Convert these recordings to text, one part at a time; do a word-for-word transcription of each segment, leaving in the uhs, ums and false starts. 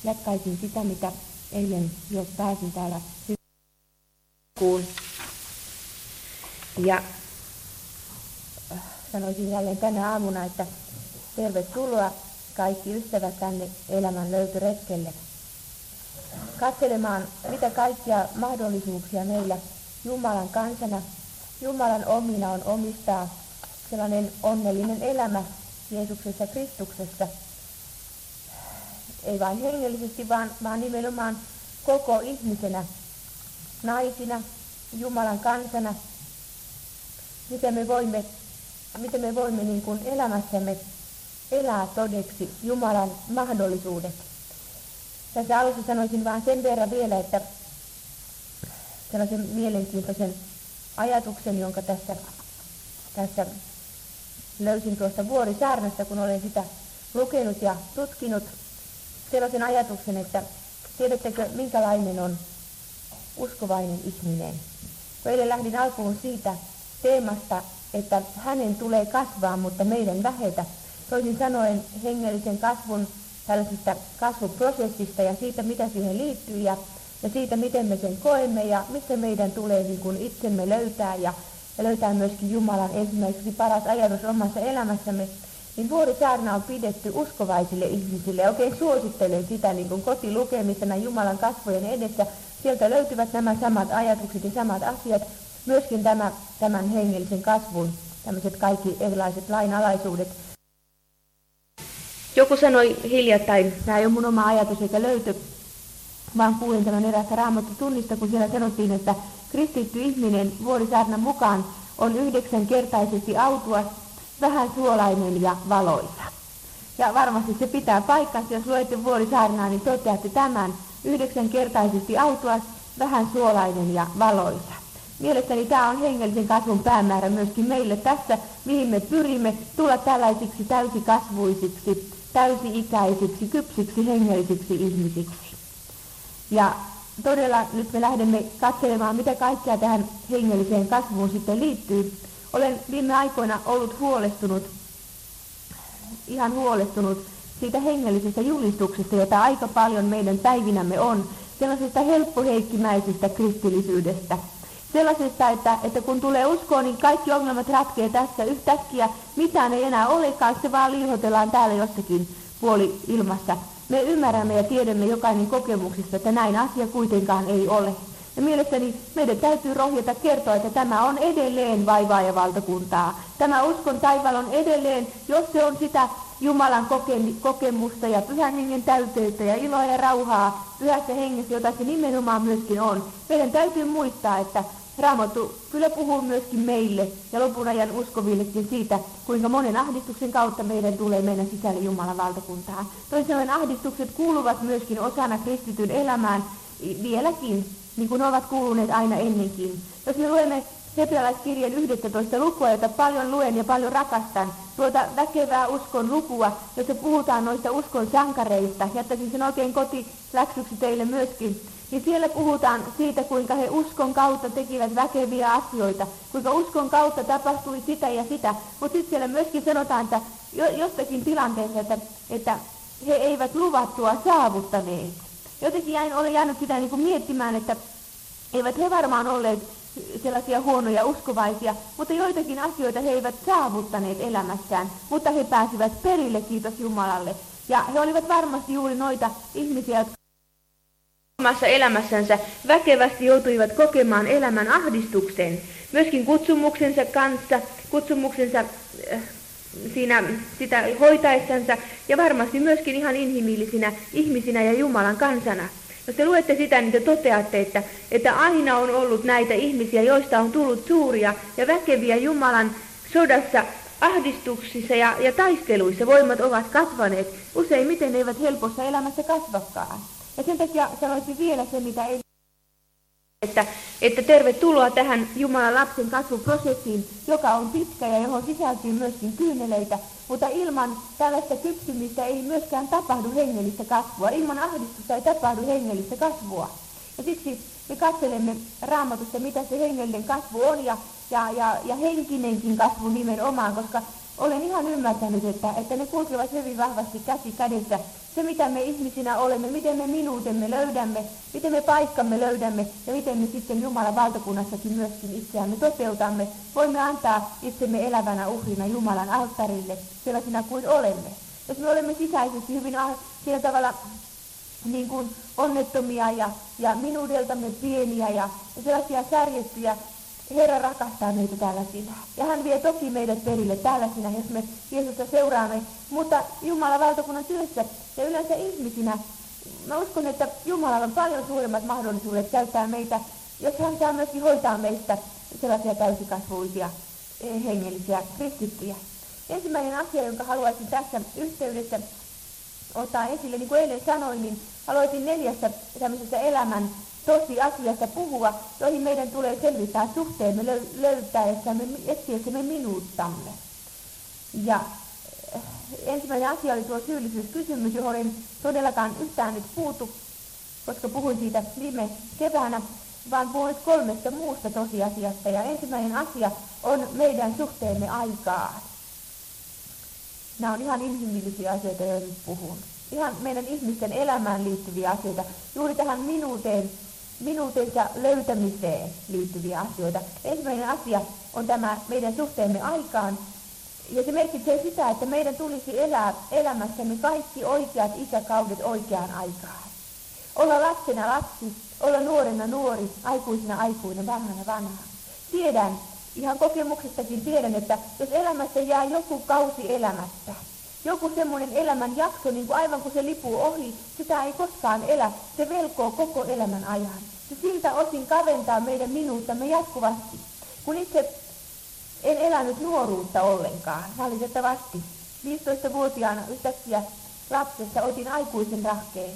jatkaisin sitä, mitä eilen jo pääsin täällä kuun. Ja sanoisin jälleen tänä aamuna, että tervetuloa kaikki ystävät tänne elämän löytöretkelle. Katselemaan, mitä kaikkia mahdollisuuksia meillä Jumalan kansana, Jumalan omina on omistaa sellainen onnellinen elämä Jeesuksessa Kristuksessa. Ei vain hengellisesti, vaan, vaan nimenomaan koko ihmisenä, naisina, Jumalan kansana. Miten me voimme, miten me voimme niin kuin elämässämme elää todeksi Jumalan mahdollisuudet. Tässä alussa sanoisin vain sen verran vielä, että sellaisen mielenkiintoisen ajatuksen, jonka tässä, tässä löysin tuosta Vuorisaarnasta, kun olen sitä lukenut ja tutkinut. Sellaisen ajatuksen, että tiedättekö, minkälainen on uskovainen ihminen. Eilen lähdin alkuun siitä teemasta, että hänen tulee kasvaa, mutta meidän vähetä. Toisin sanoen hengellisen kasvun tällaisesta kasvuprosessista ja siitä, mitä siihen liittyy ja, ja siitä, miten me sen koemme ja missä meidän tulee niin kuin itsemme löytää ja, ja löytää myöskin Jumalan ensimmäiseksi paras ajatus omassa elämässämme. Niin Vuorisaarna on pidetty uskovaisille ihmisille ja oikein suosittelen sitä niin kuin kotilukemista näin Jumalan kasvojen edessä. Sieltä löytyvät nämä samat ajatukset ja samat asiat, myöskin tämä, tämän hengellisen kasvun, tämmöiset kaikki erilaiset lainalaisuudet. Joku sanoi hiljattain, tämä ei ole mun oma ajatus eikä löyty, vaan kuulin tämän eräästä Raamattu-tunnista, kun siellä sanottiin, että kristitty ihminen Vuorisaarnan mukaan on yhdeksänkertaisesti autuas, vähän suolainen ja valoisa. Ja varmasti se pitää paikkansa, jos luette Vuorisaarnaa, niin toteatte tämän yhdeksänkertaisesti autuas, vähän suolainen ja valoisa. Mielestäni tämä on hengellisen kasvun päämäärä myöskin meille tässä, mihin me pyrimme tulla tällaisiksi täysikasvuisiksi, täysi-ikäisiksi, kypsiksi, hengellisiksi ihmisiksi. Ja todella nyt me lähdemme katselemaan, mitä kaikkea tähän hengelliseen kasvuun sitten liittyy. Olen viime aikoina ollut huolestunut, ihan huolestunut siitä hengellisestä julistuksesta, jota aika paljon meidän päivinämme on, sellaisesta helppoheikkimäisestä kristillisyydestä. Sellaisesta, että, että kun tulee uskoon, niin kaikki ongelmat ratkee tässä yhtäkkiä, mitään ei enää olekaan, se vaan liihotellaan täällä jostakin puoli ilmassa. Me ymmärrämme ja tiedämme jokainen kokemuksista, että näin asia kuitenkaan ei ole. Ja mielestäni meidän täytyy rohjeta kertoa, että tämä on edelleen vaivaajavaltakuntaa. Tämä uskon taivaalla on edelleen, jos se on sitä Jumalan kokemusta ja pyhän hengen täyteyttä ja iloa ja rauhaa pyhässä hengessä, jota se nimenomaan myöskin on. Meidän täytyy muistaa, että Raamattu kyllä puhuu myöskin meille ja lopun ajan uskovillekin siitä, kuinka monen ahdistuksen kautta meidän tulee mennä sisälle Jumalan valtakuntaan. Toisin sanoen ahdistukset kuuluvat myöskin osana kristityn elämään vieläkin, niin kuin ovat kuuluneet aina ennenkin. Jos me luemme hebrealaiskirjeen yhdestoista lukua, jota paljon luen ja paljon rakastan, tuota väkevää uskon lukua, jossa puhutaan noista uskon sankareista, jättäisin sen oikein kotiläksyksi teille myöskin, niin siellä puhutaan siitä, kuinka he uskon kautta tekivät väkeviä asioita, kuinka uskon kautta tapahtui sitä ja sitä, mutta sitten siellä myöskin sanotaan, että jostakin tilanteessa, että, että he eivät luvattua saavuttaneet. Jotenkin jäin, olen jäänyt sitä niin kuin miettimään, että eivät he varmaan olleet sellaisia huonoja uskovaisia, mutta joitakin asioita he eivät saavuttaneet elämässään, mutta he pääsivät perille, kiitos Jumalalle. Ja he olivat varmasti juuri noita ihmisiä, jotka omassa elämässänsä väkevästi joutuivat kokemaan elämän ahdistuksen, myöskin kutsumuksensa kanssa, kutsumuksensa äh, siinä sitä hoitaessansa ja varmasti myöskin ihan inhimillisinä ihmisinä ja Jumalan kansana. Jos te luette sitä, niin te toteatte, että, että aina on ollut näitä ihmisiä, joista on tullut suuria ja väkeviä Jumalan sodassa, ahdistuksissa ja, ja taisteluissa. Voimat ovat kasvaneet. Useimmiten ne eivät helpossa elämässä kasvakaan. Ja sen takia sanoisin vielä se, mitä ei... Että, että tervetuloa tähän Jumalan lapsen kasvuprosessiin, joka on pitkä ja johon sisältyy myöskin kyyneleitä, mutta ilman tällaista kypsymistä ei myöskään tapahdu hengellistä kasvua. Ilman ahdistusta ei tapahdu hengellistä kasvua. Ja siksi me katselemme Raamatusta, mitä se hengellinen kasvu on ja, ja, ja, ja henkinenkin kasvu nimenomaan, koska olen ihan ymmärtänyt, että, että ne kulkevat hyvin vahvasti käsi kädessä. Se, mitä me ihmisinä olemme, miten me minuutemme löydämme, miten me paikkamme löydämme ja miten me sitten Jumalan valtakunnassakin myöskin itseämme toteutamme. Voimme antaa itsemme elävänä uhrina Jumalan alttarille sellaisina kuin olemme. Jos me olemme sisäisesti hyvin sillä tavalla niin kuin onnettomia ja, ja minuudeltamme pieniä ja, ja sellaisia särjettyjä, Herra rakastaa meitä tällaisina. Ja hän vie toki meidät perille tällaisina, jos me Jeesusta seuraamme. Mutta Jumalan valtakunnan työssä ja yleensä ihmisinä, mä uskon, että Jumalalla on paljon suuremmat mahdollisuudet käyttää meitä, jos hän saa myöskin hoitaa meistä sellaisia täysikasvuisia hengellisiä kristittyjä. Ensimmäinen asia, jonka haluaisin tässä yhteydessä ottaa esille, niin kuin eilen sanoin, niin haluaisin neljästä tämmöisestä elämän tosiasiasta puhua, joihin meidän tulee selvittää suhteemme löy- löytäessämme, etsiessämme minuuttamme. Ja äh, ensimmäinen asia oli tuo syyllisyyskysymys, johon en todellakaan yhtään nyt puutu, koska puhuin siitä viime keväänä, vaan puhun nyt kolmesta muusta tosiasiasta. Ja ensimmäinen asia on meidän suhteemme aikaan. Nämä on ihan inhimillisiä asioita, joita nyt puhun. Ihan meidän ihmisten elämään liittyviä asioita, juuri tähän minuuteen, minuutensa löytämiseen liittyviä asioita. Ensimmäinen asia on tämä meidän suhteemme aikaan, ja se merkitsee sitä, että meidän tulisi elää elämässämme kaikki oikeat ikäkaudet oikeaan aikaan. Olla lapsena lapsi, olla nuorena nuori, aikuisena aikuinen, vanhana vanha. Tiedän, ihan kokemuksestakin tiedän, että jos elämässä jää joku kausi elämättä, joku semmoinen elämän jakso, niin kuin aivan kun se lipuu ohi, sitä ei koskaan elä, se velkoo koko elämän ajan. Se siltä osin kaventaa meidän minuuttamme jatkuvasti. Kun itse en elänyt nuoruutta ollenkaan, valitettavasti. viisitoistavuotiaana yhtäkkiä lapsesta otin aikuisen rahkeen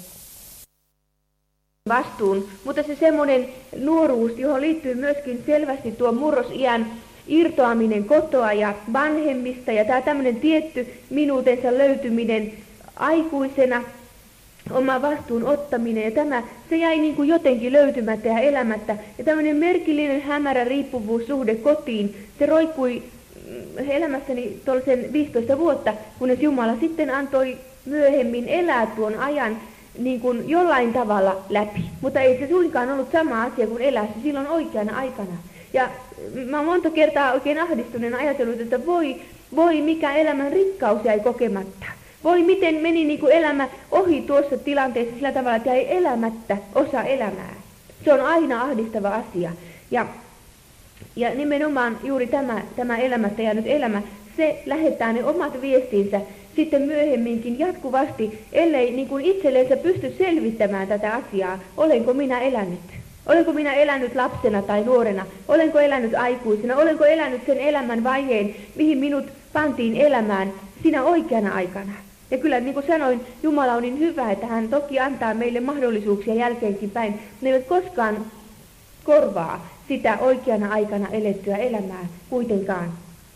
vastuun, mutta se semmoinen nuoruus, johon liittyy myöskin selvästi tuo murrosiän irtoaminen kotoa ja vanhemmista ja tämä tämmöinen tietty minuutensa löytyminen aikuisena, oma vastuun ottaminen ja tämä, se jäi niin kuin jotenkin löytymättä ja elämättä. Ja tämmöinen merkillinen hämärä riippuvuussuhde kotiin, se roikkui elämässäni tuollaisen viisitoista vuotta, kunnes Jumala sitten antoi myöhemmin elää tuon ajan niin kuin jollain tavalla läpi. Mutta ei se suinkaan ollut sama asia kuin elää se silloin oikeana aikana. Ja mä oon monta kertaa oikein ahdistuneena ajatellut, että voi, voi mikä elämän rikkaus jäi kokematta. Voi miten meni niin kuin elämä ohi tuossa tilanteessa sillä tavalla, että jäi elämättä osa elämää. Se on aina ahdistava asia. Ja, ja nimenomaan juuri tämä, tämä elämättä jäänyt elämä, se lähettää ne omat viestinsä sitten myöhemminkin jatkuvasti, ellei niin kuin itselleensä pysty selvittämään tätä asiaa, olenko minä elänyt. Olenko minä elänyt lapsena tai nuorena? Olenko elänyt aikuisena? Olenko elänyt sen elämän vaiheen, mihin minut pantiin elämään sinä oikeana aikana? Ja kyllä niin kuin sanoin, Jumala on niin hyvä, että hän toki antaa meille mahdollisuuksia jälkeenkin päin. Ne eivät koskaan korvaa sitä oikeana aikana elettyä elämää kuitenkaan.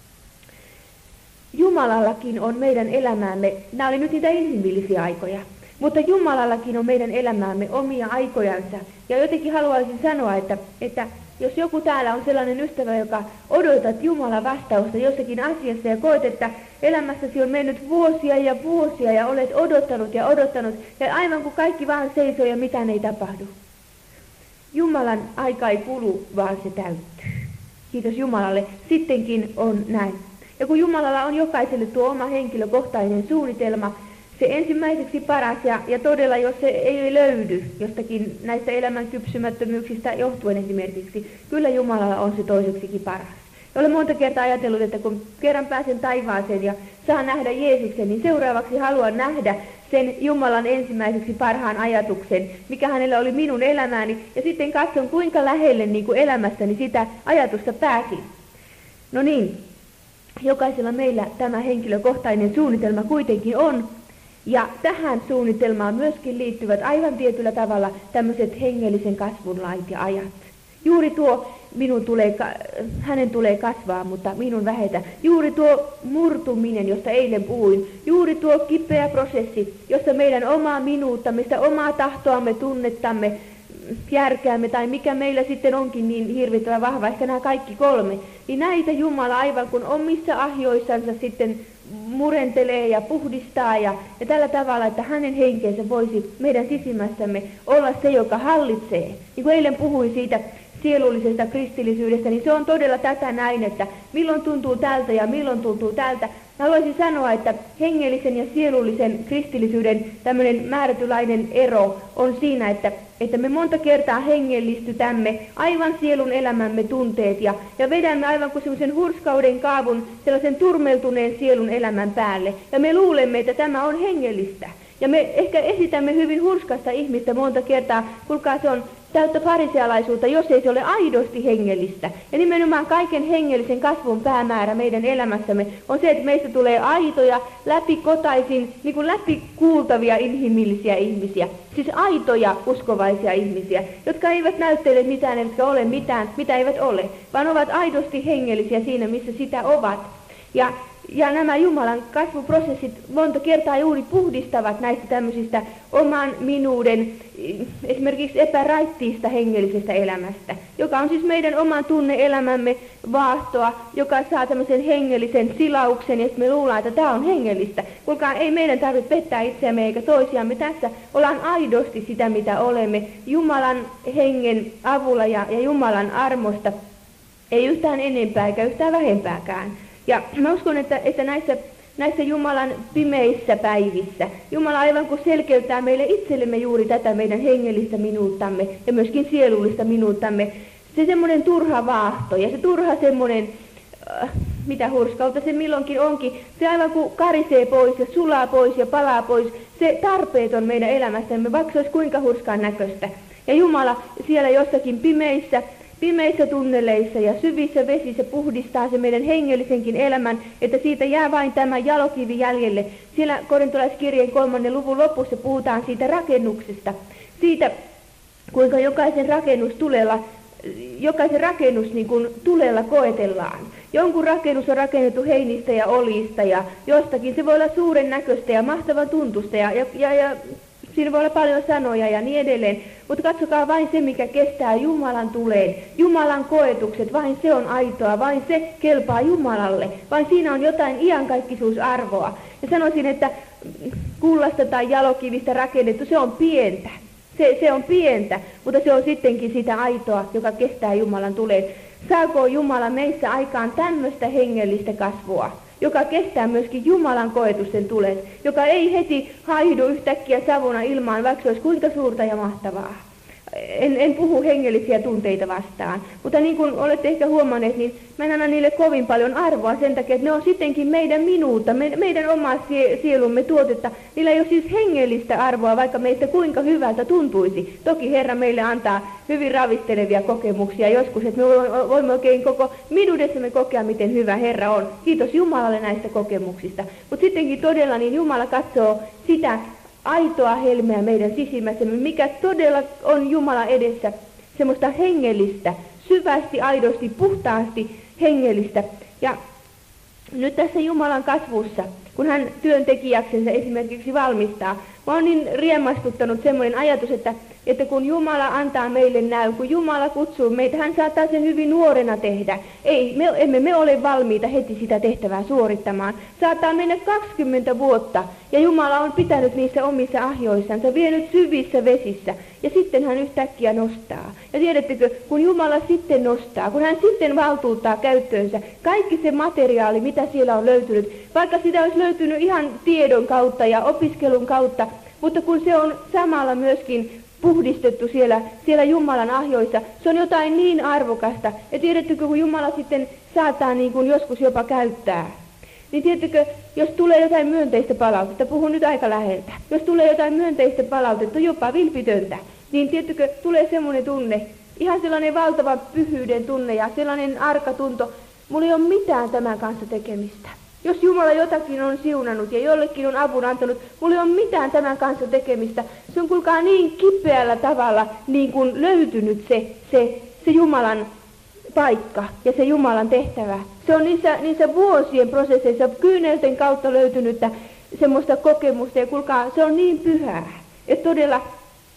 Jumalallakin on meidän elämäämme, nämä oli nyt niitä inhimillisiä aikoja, mutta Jumalallakin on meidän elämäämme omia aikojansa. Ja jotenkin haluaisin sanoa, että, että jos joku täällä on sellainen ystävä, joka odotat Jumalan vastausta jossakin asiassa ja koet, että elämässäsi on mennyt vuosia ja vuosia ja olet odottanut ja odottanut ja aivan kuin kaikki vaan seisoo ja mitään ei tapahdu. Jumalan aika ei kulu, vaan se täyttyy. Kiitos Jumalalle. Sittenkin on näin. Ja kun Jumalalla on jokaiselle tuo oma henkilökohtainen suunnitelma, se ensimmäiseksi paras ja, ja todella, jos se ei löydy jostakin näistä elämän kypsymättömyyksistä johtuen esimerkiksi, kyllä Jumalalla on se toiseksikin paras. Ja olen monta kertaa ajatellut, että kun kerran pääsen taivaaseen ja saan nähdä Jeesuksen, niin seuraavaksi haluan nähdä sen Jumalan ensimmäiseksi parhaan ajatuksen, mikä hänellä oli minun elämääni, ja sitten katson kuinka lähelle niin kuin elämässäni sitä ajatusta pääsin. No niin, jokaisella meillä tämä henkilökohtainen suunnitelma kuitenkin on, ja tähän suunnitelmaan myöskin liittyvät aivan tietyllä tavalla tämmöiset hengellisen kasvun lait ja ajat. Juuri tuo, minun tulee, hänen tulee kasvaa, mutta minun vähetä. Juuri tuo murtuminen, josta eilen puhuin. Juuri tuo kipeä prosessi, jossa meidän omaa minuuttamme, sitä omaa tahtoamme, tunnettamme, järkeämme tai mikä meillä sitten onkin niin hirvittävän vahva, ehkä nämä kaikki kolme, niin näitä Jumala aivan kun omissa ahjoissansa sitten murentelee ja puhdistaa ja, ja tällä tavalla, että hänen henkensä voisi meidän sisimmässämme olla se, joka hallitsee. Niin kuin eilen puhuin siitä sielullisesta kristillisyydestä, niin se on todella tätä näin, että milloin tuntuu tältä ja milloin tuntuu tältä. Mä haluaisin sanoa, että hengellisen ja sielullisen kristillisyyden tämmöinen määrätylainen ero on siinä, että, että me monta kertaa hengellistytämme aivan sielun elämämme tunteet ja, ja vedämme aivan kuin semmoisen hurskauden kaavun sellaisen turmeltuneen sielun elämän päälle. Ja me luulemme, että tämä on hengellistä. Ja me ehkä esitämme hyvin hurskasta ihmistä monta kertaa, kuulkaa se on täyttä farisealaisuutta, jos ei se ole aidosti hengellistä. Ja nimenomaan kaiken hengellisen kasvun päämäärä meidän elämässämme on se, että meistä tulee aitoja, läpikotaisin, niin kuin läpikuultavia inhimillisiä ihmisiä. Siis aitoja uskovaisia ihmisiä, jotka eivät näyttele mitään, eivätkä ole mitään, mitä eivät ole, vaan ovat aidosti hengellisiä siinä, missä sitä ovat. Ja Ja nämä Jumalan kasvuprosessit monta kertaa juuri puhdistavat näistä tämmöisistä oman minuuden, esimerkiksi epäraittiista hengellisestä elämästä, joka on siis meidän oman tunne-elämämme vaahtoa, joka saa tämmöisen hengellisen silauksen, ja me luullaan, että tämä on hengellistä. Kuulkaa, ei meidän tarvitse pettää itseämme eikä toisiamme tässä. Ollaan aidosti sitä, mitä olemme, Jumalan hengen avulla ja, ja Jumalan armosta, ei yhtään enempää eikä yhtään vähempääkään. Ja mä uskon, että, että näissä, näissä Jumalan pimeissä päivissä Jumala aivan kun selkeyttää meille itsellemme juuri tätä meidän hengellistä minuuttamme ja myöskin sielullista minuuttamme. Se semmoinen turha vaahto ja se turha semmoinen, äh, mitä hurskautta se milloinkin onkin, se aivan kun karisee pois ja sulaa pois ja palaa pois, se tarpeeton meidän elämässämme, vaikka se olisi kuinka hurskaan näköistä. Ja Jumala siellä jossakin pimeissä, Pimeissä tunneleissa ja syvissä vesissä puhdistaa se meidän hengellisenkin elämän, että siitä jää vain tämä jalokivi jäljelle. Siellä korintolaiskirjeen kolmannen luvun lopussa puhutaan siitä rakennuksesta, siitä kuinka jokaisen rakennus tulella, jokaisen rakennus niin kuin tulella koetellaan. Jonkun rakennus on rakennettu heinistä ja oljista ja jostakin se voi olla suuren näköistä ja mahtavan tuntusta ja, ja, ja, ja siinä voi olla paljon sanoja ja niin edelleen, mutta katsokaa vain se, mikä kestää Jumalan tuleen. Jumalan koetukset, vain se on aitoa, vain se kelpaa Jumalalle, vain siinä on jotain iankaikkisuusarvoa. Ja sanoisin, että kullasta tai jalokivistä rakennettu, se on pientä. Se, se on pientä, mutta se on sittenkin sitä aitoa, joka kestää Jumalan tuleen. Saako Jumala meissä aikaan tämmöistä hengellistä kasvua, joka kestää myöskin Jumalan koetusten tulet, joka ei heti haihdu yhtäkkiä savuna ilmaan, vaikka se olisi kuinka suurta ja mahtavaa. En, en puhu hengellisiä tunteita vastaan, mutta niin kuin olette ehkä huomanneet, niin mä en anna niille kovin paljon arvoa sen takia, että ne on sittenkin meidän minuutta, me, meidän omaa sie, sielumme tuotetta. Niillä ei ole siis hengellistä arvoa, vaikka meistä kuinka hyvältä tuntuisi. Toki Herra meille antaa hyvin ravistelevia kokemuksia joskus, että me voimme oikein koko minuudessamme kokea, miten hyvä Herra on. Kiitos Jumalalle näistä kokemuksista. Mutta sittenkin todella niin Jumala katsoo sitä aitoa helmeä meidän sisimmässämme, mikä todella on Jumala edessä, semmoista hengellistä, syvästi, aidosti, puhtaasti hengellistä. Ja nyt tässä Jumalan kasvussa, kun hän työntekijäksensä esimerkiksi valmistaa, mä oon niin riemastuttanut semmoinen ajatus, että, että kun Jumala antaa meille näy, kun Jumala kutsuu meitä, hän saattaa sen hyvin nuorena tehdä. Ei, me, emme me ole valmiita heti sitä tehtävää suorittamaan. Saattaa mennä kaksikymmentä vuotta, ja Jumala on pitänyt niissä omissa ahjoissansa, vienyt syvissä vesissä, ja sitten hän yhtäkkiä nostaa. Ja tiedättekö, kun Jumala sitten nostaa, kun hän sitten valtuuttaa käyttöönsä kaikki se materiaali, mitä siellä on löytynyt, vaikka sitä olisi löytynyt ihan tiedon kautta ja opiskelun kautta, mutta kun se on samalla myöskin puhdistettu siellä, siellä Jumalan ahjoissa, se on jotain niin arvokasta. Ja tiedättekö, kun Jumala sitten saattaa niin kuin joskus jopa käyttää, niin tiedättekö, jos tulee jotain myönteistä palautetta, puhun nyt aika läheltä, jos tulee jotain myönteistä palautetta, jopa vilpitöntä, niin tiedättekö, tulee semmoinen tunne, ihan sellainen valtava pyhyyden tunne ja sellainen arka tunto, mulla ei ole mitään tämän kanssa tekemistä. Jos Jumala jotakin on siunannut ja jollekin on avun antanut, mulla ei ole mitään tämän kanssa tekemistä. Se on kuulkaa niin kipeällä tavalla niin kuin löytynyt se, se, se Jumalan paikka ja se Jumalan tehtävä. Se on niissä, niissä vuosien prosesseissa kyynelten kautta löytynyttä semmoista kokemusta ja kuulkaa, se on niin pyhää. Että todella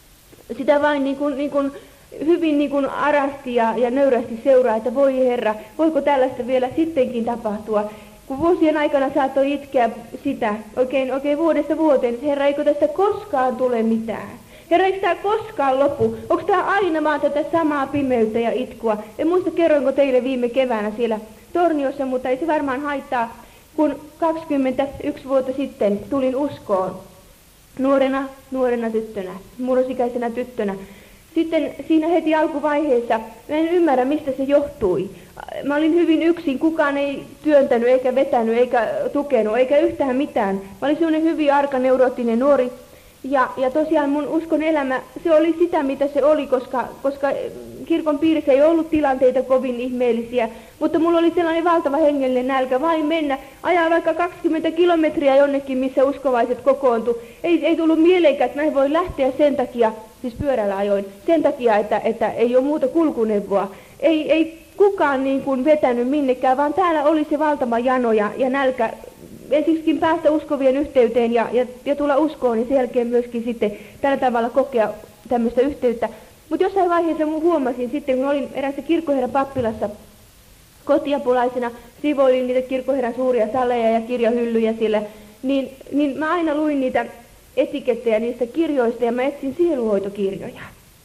sitä vain niin kuin, niin kuin hyvin niin kuin arasti ja, ja nöyrästi seuraa, että voi Herra, voiko tällaista vielä sittenkin tapahtua. Kun vuosien aikana saattoi itkeä sitä oikein, oikein vuodesta vuoteen, että Herra, eikö tästä koskaan tule mitään? Herra, eikö tämä koskaan lopu? Onko tämä aina vaan tätä samaa pimeyttä ja itkua? En muista, kerroinko teille viime keväänä siellä Torniossa, mutta ei se varmaan haittaa. Kun kaksikymmentäyksi vuotta sitten tulin uskoon, nuorena, nuorena tyttönä, murrosikäisenä tyttönä, sitten siinä heti alkuvaiheessa, mä en ymmärrä, mistä se johtui. Mä olin hyvin yksin, kukaan ei työntänyt, eikä vetänyt, eikä tukenut, eikä yhtään mitään. Mä olin sellainen hyvin arka, neuroottinen nuori. Ja, ja tosiaan mun uskon elämä, se oli sitä, mitä se oli, koska, koska kirkon piirissä ei ollut tilanteita kovin ihmeellisiä. Mutta mulla oli sellainen valtava hengellinen nälkä, vain mennä, ajaa vaikka kaksikymmentä kilometriä jonnekin, missä uskovaiset kokoontu. Ei, ei tullut mieleenkään, että mä en voi lähteä sen takia, siis pyörällä ajoin, sen takia, että, että ei ole muuta kulkuneuvoa. Ei, ei kukaan niin kuin vetänyt minnekään, vaan täällä oli se valtava jano ja, ja nälkä. Ensiksikin päästä uskovien yhteyteen ja, ja, ja tulla uskoon, niin sen jälkeen myöskin sitten tällä tavalla kokea tämmöistä yhteyttä. Mutta jossain vaiheessa mun huomasin sitten, kun olin eräässä kirkkoherran pappilassa kotiapulaisena, sivuilin niitä kirkkoherran suuria saleja ja kirjahyllyjä siellä, niin, niin mä aina luin niitä etikettejä niistä kirjoista ja mä etsin sieluhoitokirjoja.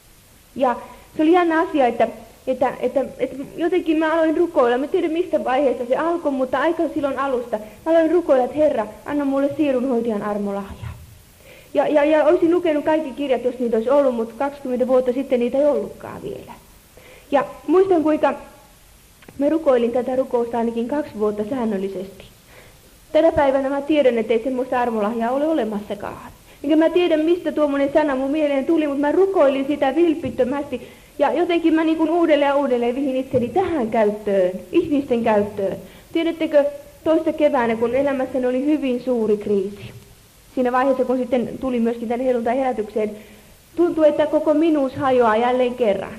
Ja se oli jännä asia, että Että, että, että jotenkin mä aloin rukoilla, mä tiedän mistä vaiheessa se alkoi, mutta aika silloin alusta. Mä aloin rukoilla, että Herra, anna mulle sielunhoitajan armolahja. Ja, ja, ja olisin lukenut kaikki kirjat, jos niitä olisi ollut, mutta kaksikymmentä vuotta sitten niitä ei ollutkaan vielä. Ja muistan, kuinka mä rukoilin tätä rukousta ainakin kaksi vuotta säännöllisesti. Tänä päivänä mä tiedän, että ei semmoista armolahjaa ole olemassakaan. Enkä mä tiedän, mistä tuommoinen sana mun mieleen tuli, mutta mä rukoilin sitä vilpittömästi. Ja jotenkin mä niin kuin uudelleen ja uudelleen vihin itseni tähän käyttöön, ihmisten käyttöön. Tiedättekö, toista keväänä, kun elämässäni oli hyvin suuri kriisi. Siinä vaiheessa, kun sitten tuli myöskin tänne helluntai-herätykseen, tuntui, että koko minuus hajoaa jälleen kerran.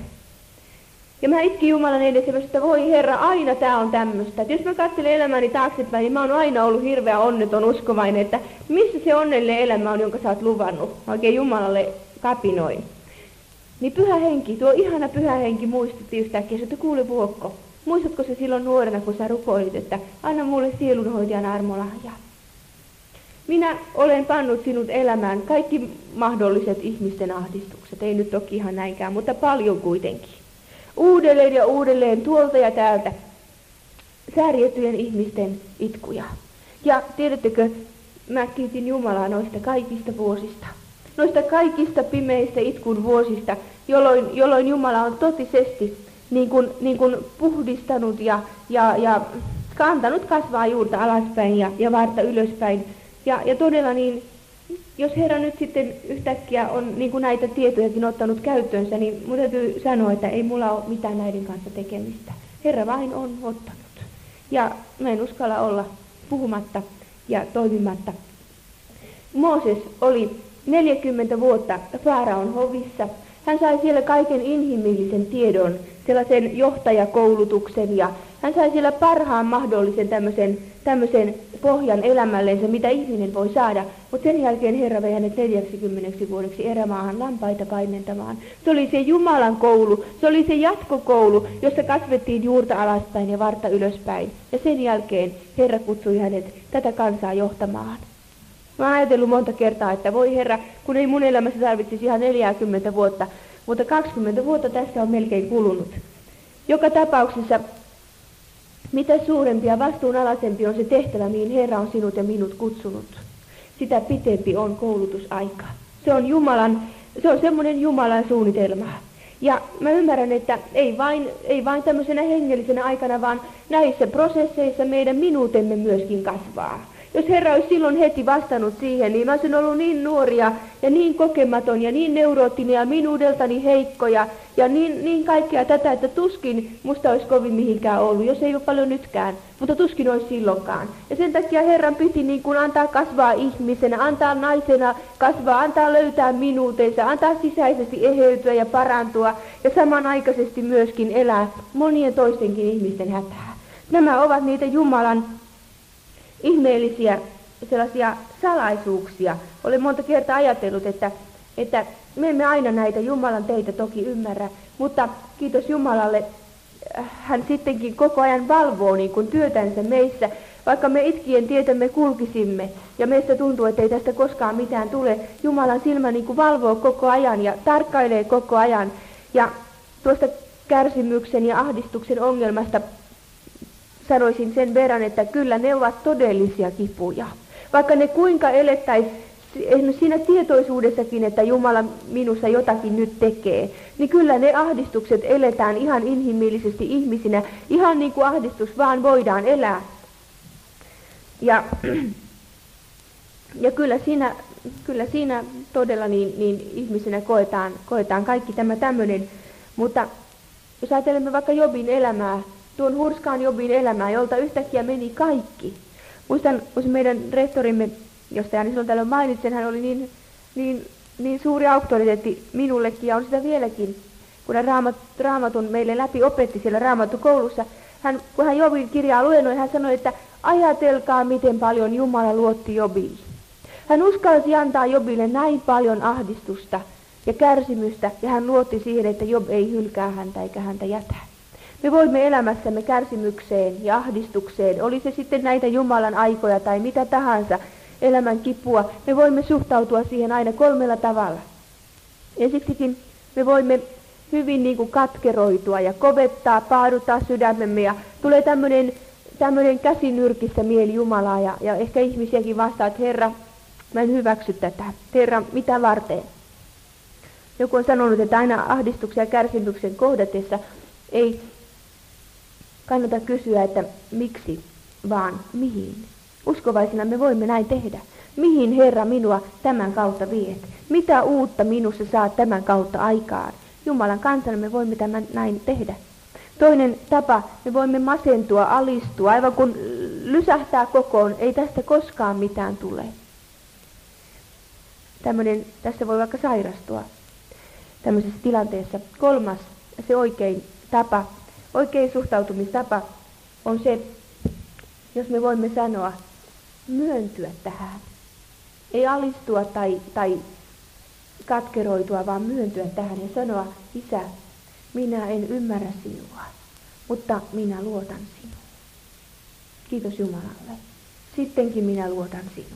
Ja mä itkin Jumalan edessä, että voi Herra, aina tää on tämmöistä. Että jos mä katselen elämääni taaksepäin, niin mä oon aina ollut hirveä onneton uskovainen, että missä se onnellinen elämä on, jonka sä oot luvannut. Mä oikein Jumalalle kapinoin. Niin pyhä henki, tuo ihana pyhä henki muistutti yhtäkkiä, että kuule Vuokko, muistatko se silloin nuorena, kun sä rukoilit, että anna mulle sielunhoitajan armolahja. Minä olen pannut sinut elämään kaikki mahdolliset ihmisten ahdistukset, ei nyt toki ihan näinkään, mutta paljon kuitenkin. Uudelleen ja uudelleen tuolta ja täältä särjettyjen ihmisten itkuja. Ja tiedättekö, mä kiitin Jumalaa noista kaikista vuosista. Noista kaikista pimeistä itkun vuosista, jolloin, jolloin Jumala on totisesti niin kuin, niin kuin puhdistanut ja, ja, ja kantanut kasvaa juurta alaspäin ja, ja vartta ylöspäin. Ja, ja todella niin, jos Herra nyt sitten yhtäkkiä on niin kuin näitä tietojakin ottanut käyttöönsä, niin minun täytyy sanoa, että ei mulla ole mitään näiden kanssa tekemistä. Herra vain on ottanut. Ja mä en uskalla olla puhumatta ja toimimatta. Mooses oli neljäkymmentä vuotta Faaraon hovissa. Hän sai siellä kaiken inhimillisen tiedon, sellaisen johtajakoulutuksen ja hän sai siellä parhaan mahdollisen tämmöisen, tämmöisen pohjan elämällensä, mitä ihminen voi saada. Mutta sen jälkeen Herra vei hänet neljäkymmentä vuodeksi erämaahan lampaita paimentamaan. Se oli se Jumalan koulu, se oli se jatkokoulu, jossa kasvettiin juurta alaspäin ja vartta ylöspäin. Ja sen jälkeen Herra kutsui hänet tätä kansaa johtamaan. Mä oon ajatellut monta kertaa, että voi Herra, kun ei mun elämässä tarvitsisi ihan neljäkymmentä vuotta, mutta kaksikymmentä vuotta tässä on melkein kulunut. Joka tapauksessa, mitä suurempi ja vastuunalaisempi on se tehtävä, mihin Herra on sinut ja minut kutsunut, sitä pitempi on koulutusaika. Se on Jumalan, se on semmoinen Jumalan suunnitelma. Ja mä ymmärrän, että ei vain, ei vain tämmöisenä hengellisenä aikana, vaan näissä prosesseissa meidän minuutemme myöskin kasvaa. Jos Herra olisi silloin heti vastannut siihen, niin mä olisin ollut niin nuoria ja niin kokematon ja niin neuroottinen ja minuudeltani heikko ja, ja niin, niin kaikkea tätä, että tuskin musta olisi kovin mihinkään ollut, jos ei ole paljon nytkään, mutta tuskin olisi silloinkaan. Ja sen takia Herran piti niin kuin antaa kasvaa ihmisenä, antaa naisena kasvaa, antaa löytää minuutensa, antaa sisäisesti eheytyä ja parantua ja samanaikaisesti myöskin elää monien toistenkin ihmisten hätää. Nämä ovat niitä Jumalan ihmeellisiä sellaisia salaisuuksia. Olen monta kertaa ajatellut, että, että me emme aina näitä Jumalan teitä toki ymmärrä, mutta kiitos Jumalalle, hän sittenkin koko ajan valvoo niin kuin työtänsä meissä, vaikka me itkien tietämme kulkisimme ja meistä tuntuu, että ei tästä koskaan mitään tule. Jumalan silmä niin kuin valvoo koko ajan ja tarkkailee koko ajan. Ja tuosta kärsimyksen ja ahdistuksen ongelmasta sanoisin sen verran, että kyllä ne ovat todellisia kipuja. Vaikka ne kuinka elettäisiin siinä tietoisuudessakin, että Jumala minussa jotakin nyt tekee, niin kyllä ne ahdistukset eletään ihan inhimillisesti ihmisinä, ihan niin kuin ahdistus vaan voidaan elää. Ja, ja kyllä, siinä, kyllä siinä todella niin, niin ihmisenä koetaan, koetaan kaikki tämä tämmöinen, mutta jos ajattelemme vaikka Jobin elämää, tuon hurskaan Jobin elämää, jolta yhtäkkiä meni kaikki. Muistan, kun meidän rehtorimme, josta Jani silloin tällöin mainitsen, hän oli niin, niin, niin suuri auktoriteetti minullekin ja on sitä vieläkin, kun hän raamat, raamatun meille läpi opetti siellä Raamattukoulussa. Hän, kun hän Jobin kirjaa luennoi, hän sanoi, että ajatelkaa, miten paljon Jumala luotti Jobiin. Hän uskalsi antaa Jobille näin paljon ahdistusta ja kärsimystä, ja hän luotti siihen, että Job ei hylkää häntä eikä häntä jätä. Me voimme elämässämme kärsimykseen ja ahdistukseen, oli se sitten näitä Jumalan aikoja tai mitä tahansa elämän kipua, me voimme suhtautua siihen aina kolmella tavalla. Ensiksikin me voimme hyvin niin kuin katkeroitua ja kovettaa, paaduttaa sydämemme ja tulee tämmöinen tämmöinen käsinyrkissä mieli Jumalaa ja, ja ehkä ihmisiäkin vastaa, että Herra, mä en hyväksy tätä. Herra, mitä varten? Joku on sanonut, että aina ahdistuksen ja kärsimyksen kohdatessa ei kannata kysyä, että miksi, vaan mihin. Uskovaisina me voimme näin tehdä. Mihin Herra minua tämän kautta viet? Mitä uutta minussa saat tämän kautta aikaan? Jumalan kansana me voimme tämän näin tehdä. Toinen tapa, me voimme masentua, alistua, aivan kun lysähtää kokoon, ei tästä koskaan mitään tule. Tämmöinen, tässä voi vaikka sairastua tämmöisessä tilanteessa. Kolmas, se oikein tapa, oikein suhtautumistapa on se, jos me voimme sanoa, myöntyä tähän. Ei alistua tai, tai katkeroitua, vaan myöntyä tähän ja sanoa, Isä, minä en ymmärrä sinua, mutta minä luotan sinuun. Kiitos Jumalalle. Sittenkin minä luotan sinuun.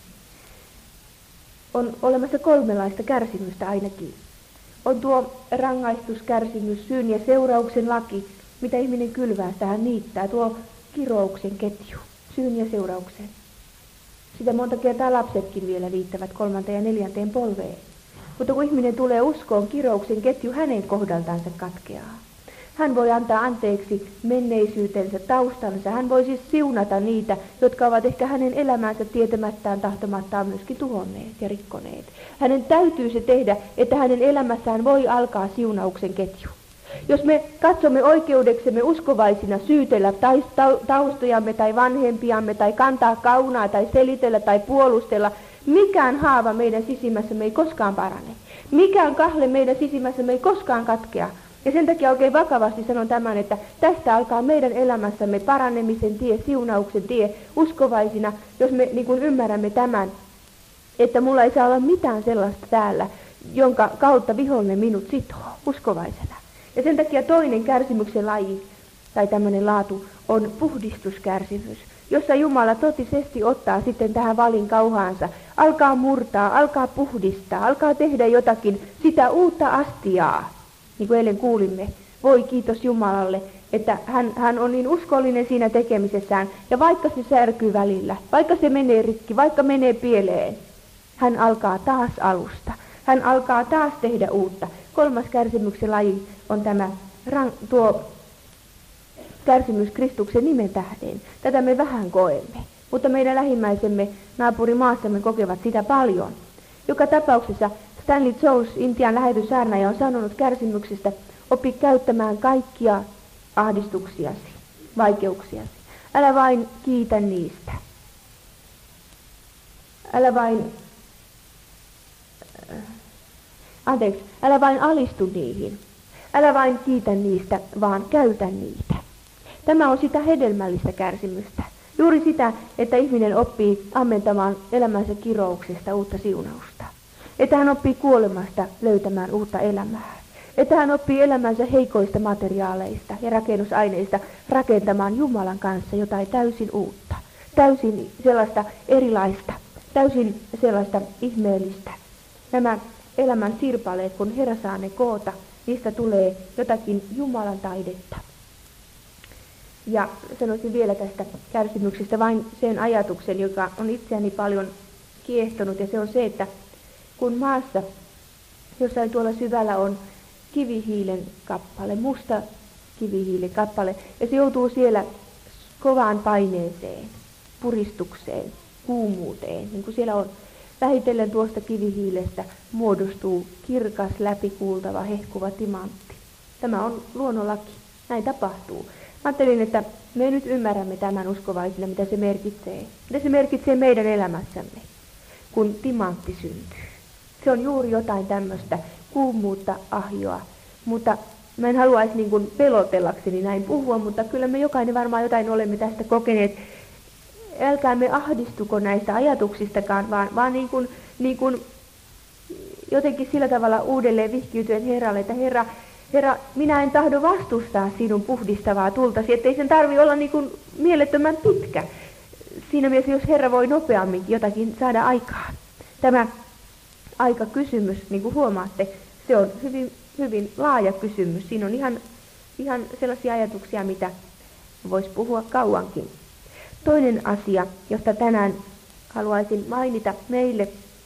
On olemassa kolmenlaista kärsimystä ainakin. On tuo rangaistuskärsimys, syyn ja seurauksen laki, mitä ihminen kylvää, sitä hän niittää. Tuo kirouksen ketju, syyn ja seurauksen. Sitä monta kertaa lapsetkin vielä liittävät kolmanteen ja neljänteen polveen. Mutta kun ihminen tulee uskoon, kirouksen ketju hänen kohdaltaansa katkeaa. Hän voi antaa anteeksi menneisyytensä, taustansa. Hän voi siis siunata niitä, jotka ovat ehkä hänen elämänsä tietämättään, tahtomattaan myöskin tuhonneet ja rikkoneet. Hänen täytyy se tehdä, että hänen elämässään voi alkaa siunauksen ketju. Jos me katsomme oikeudeksemme uskovaisina syytellä taustojamme tai vanhempiamme tai kantaa kaunaa tai selitellä tai puolustella, mikään haava meidän sisimmässämme ei koskaan parane. Mikään kahle meidän sisimmässämme ei koskaan katkea. Ja sen takia oikein vakavasti sanon tämän, että tästä alkaa meidän elämässämme paranemisen tie, siunauksen tie uskovaisina, jos me niin kuin ymmärrämme tämän, että mulla ei saa olla mitään sellaista täällä, jonka kautta vihollinen minut sitoo uskovaisena. Ja sen takia toinen kärsimyksen laji tai tämmöinen laatu on puhdistuskärsimys, jossa Jumala totisesti ottaa sitten tähän valin kauhaansa, alkaa murtaa, alkaa puhdistaa, alkaa tehdä jotakin sitä uutta astiaa. Niin kuin eilen kuulimme, voi kiitos Jumalalle, että hän, hän on niin uskollinen siinä tekemisessään. Ja vaikka se särkyy välillä, vaikka se menee rikki, vaikka menee pieleen, hän alkaa taas alusta. Hän alkaa taas tehdä uutta. Kolmas kärsimyksen laji on tämä tuo kärsimys Kristuksen nimen tähden. Tätä me vähän koemme, mutta meidän lähimmäisemme naapurimaassamme kokevat sitä paljon. Joka tapauksessa Stanley Jones, Intian lähetyssaarnaaja, on sanonut kärsimyksestä, opi käyttämään kaikkia ahdistuksiasi, vaikeuksiasi. Älä vain kiitä niistä. Älä vain, äh, anteeksi, älä vain alistu niihin. Älä vain kiitä niistä, vaan käytä niitä. Tämä on sitä hedelmällistä kärsimystä. Juuri sitä, että ihminen oppii ammentamaan elämänsä kirouksesta uutta siunausta. Että hän oppii kuolemasta löytämään uutta elämää. Että hän oppii elämänsä heikoista materiaaleista ja rakennusaineista rakentamaan Jumalan kanssa jotain täysin uutta. Täysin sellaista erilaista, täysin sellaista ihmeellistä. Nämä elämän sirpaleet, kun Herra saa ne koota, niistä tulee jotakin Jumalan taidetta. Ja sanoisin vielä tästä kärsimyksestä vain sen ajatuksen, joka on itseäni paljon kiehtonut, ja se on se, että kun maassa jossain tuolla syvällä on kivihiilen kappale, musta kivihiilen kappale, ja se joutuu siellä kovaan paineeseen, puristukseen, kuumuuteen, niin kuin siellä on. Vähitellen tuosta kivihiilestä muodostuu kirkas, läpikuultava, hehkuva timantti. Tämä on luonnonlaki. Näin tapahtuu. Mä ajattelin, että me nyt ymmärrämme tämän uskovaisille, mitä se merkitsee. Mitä se merkitsee meidän elämässämme, kun timantti syntyy. Se on juuri jotain tämmöistä kuumuutta, ahjoa. Mutta mä en haluaisi niin kuin pelotellakseni näin puhua, mutta kyllä me jokainen varmaan jotain olemme tästä kokeneet. Älkäämme ahdistuko näistä ajatuksistakaan, vaan, vaan niin kuin, niin kuin jotenkin sillä tavalla uudelleen vihkiytyen Herralle, että Herra, Herra, minä en tahdo vastustaa sinun puhdistavaa tultasi, ettei sen tarvi olla niin kuin mielettömän pitkä. Siinä mielessä, jos Herra voi nopeamminkin jotakin saada aikaan. Tämä aikakysymys, niin kuin huomaatte, se on hyvin, hyvin laaja kysymys. Siinä on ihan, ihan sellaisia ajatuksia, mitä voisi puhua kauankin. Toinen asia, josta tänään haluaisin mainita meille,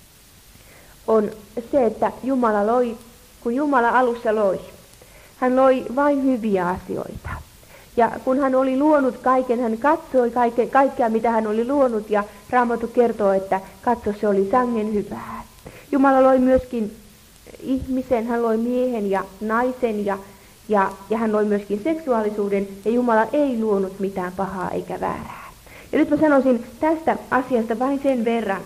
on se, että Jumala loi, kun Jumala alussa loi, hän loi vain hyviä asioita. Ja kun hän oli luonut kaiken, hän katsoi kaiken, kaikkea, mitä hän oli luonut, ja Raamattu kertoo, että katso, se oli sangen hyvää. Jumala loi myöskin ihmisen, hän loi miehen ja naisen, ja, ja, ja hän loi myöskin seksuaalisuuden, ja Jumala ei luonut mitään pahaa eikä väärää. Ja nyt mä sanoisin tästä asiasta vain sen verran,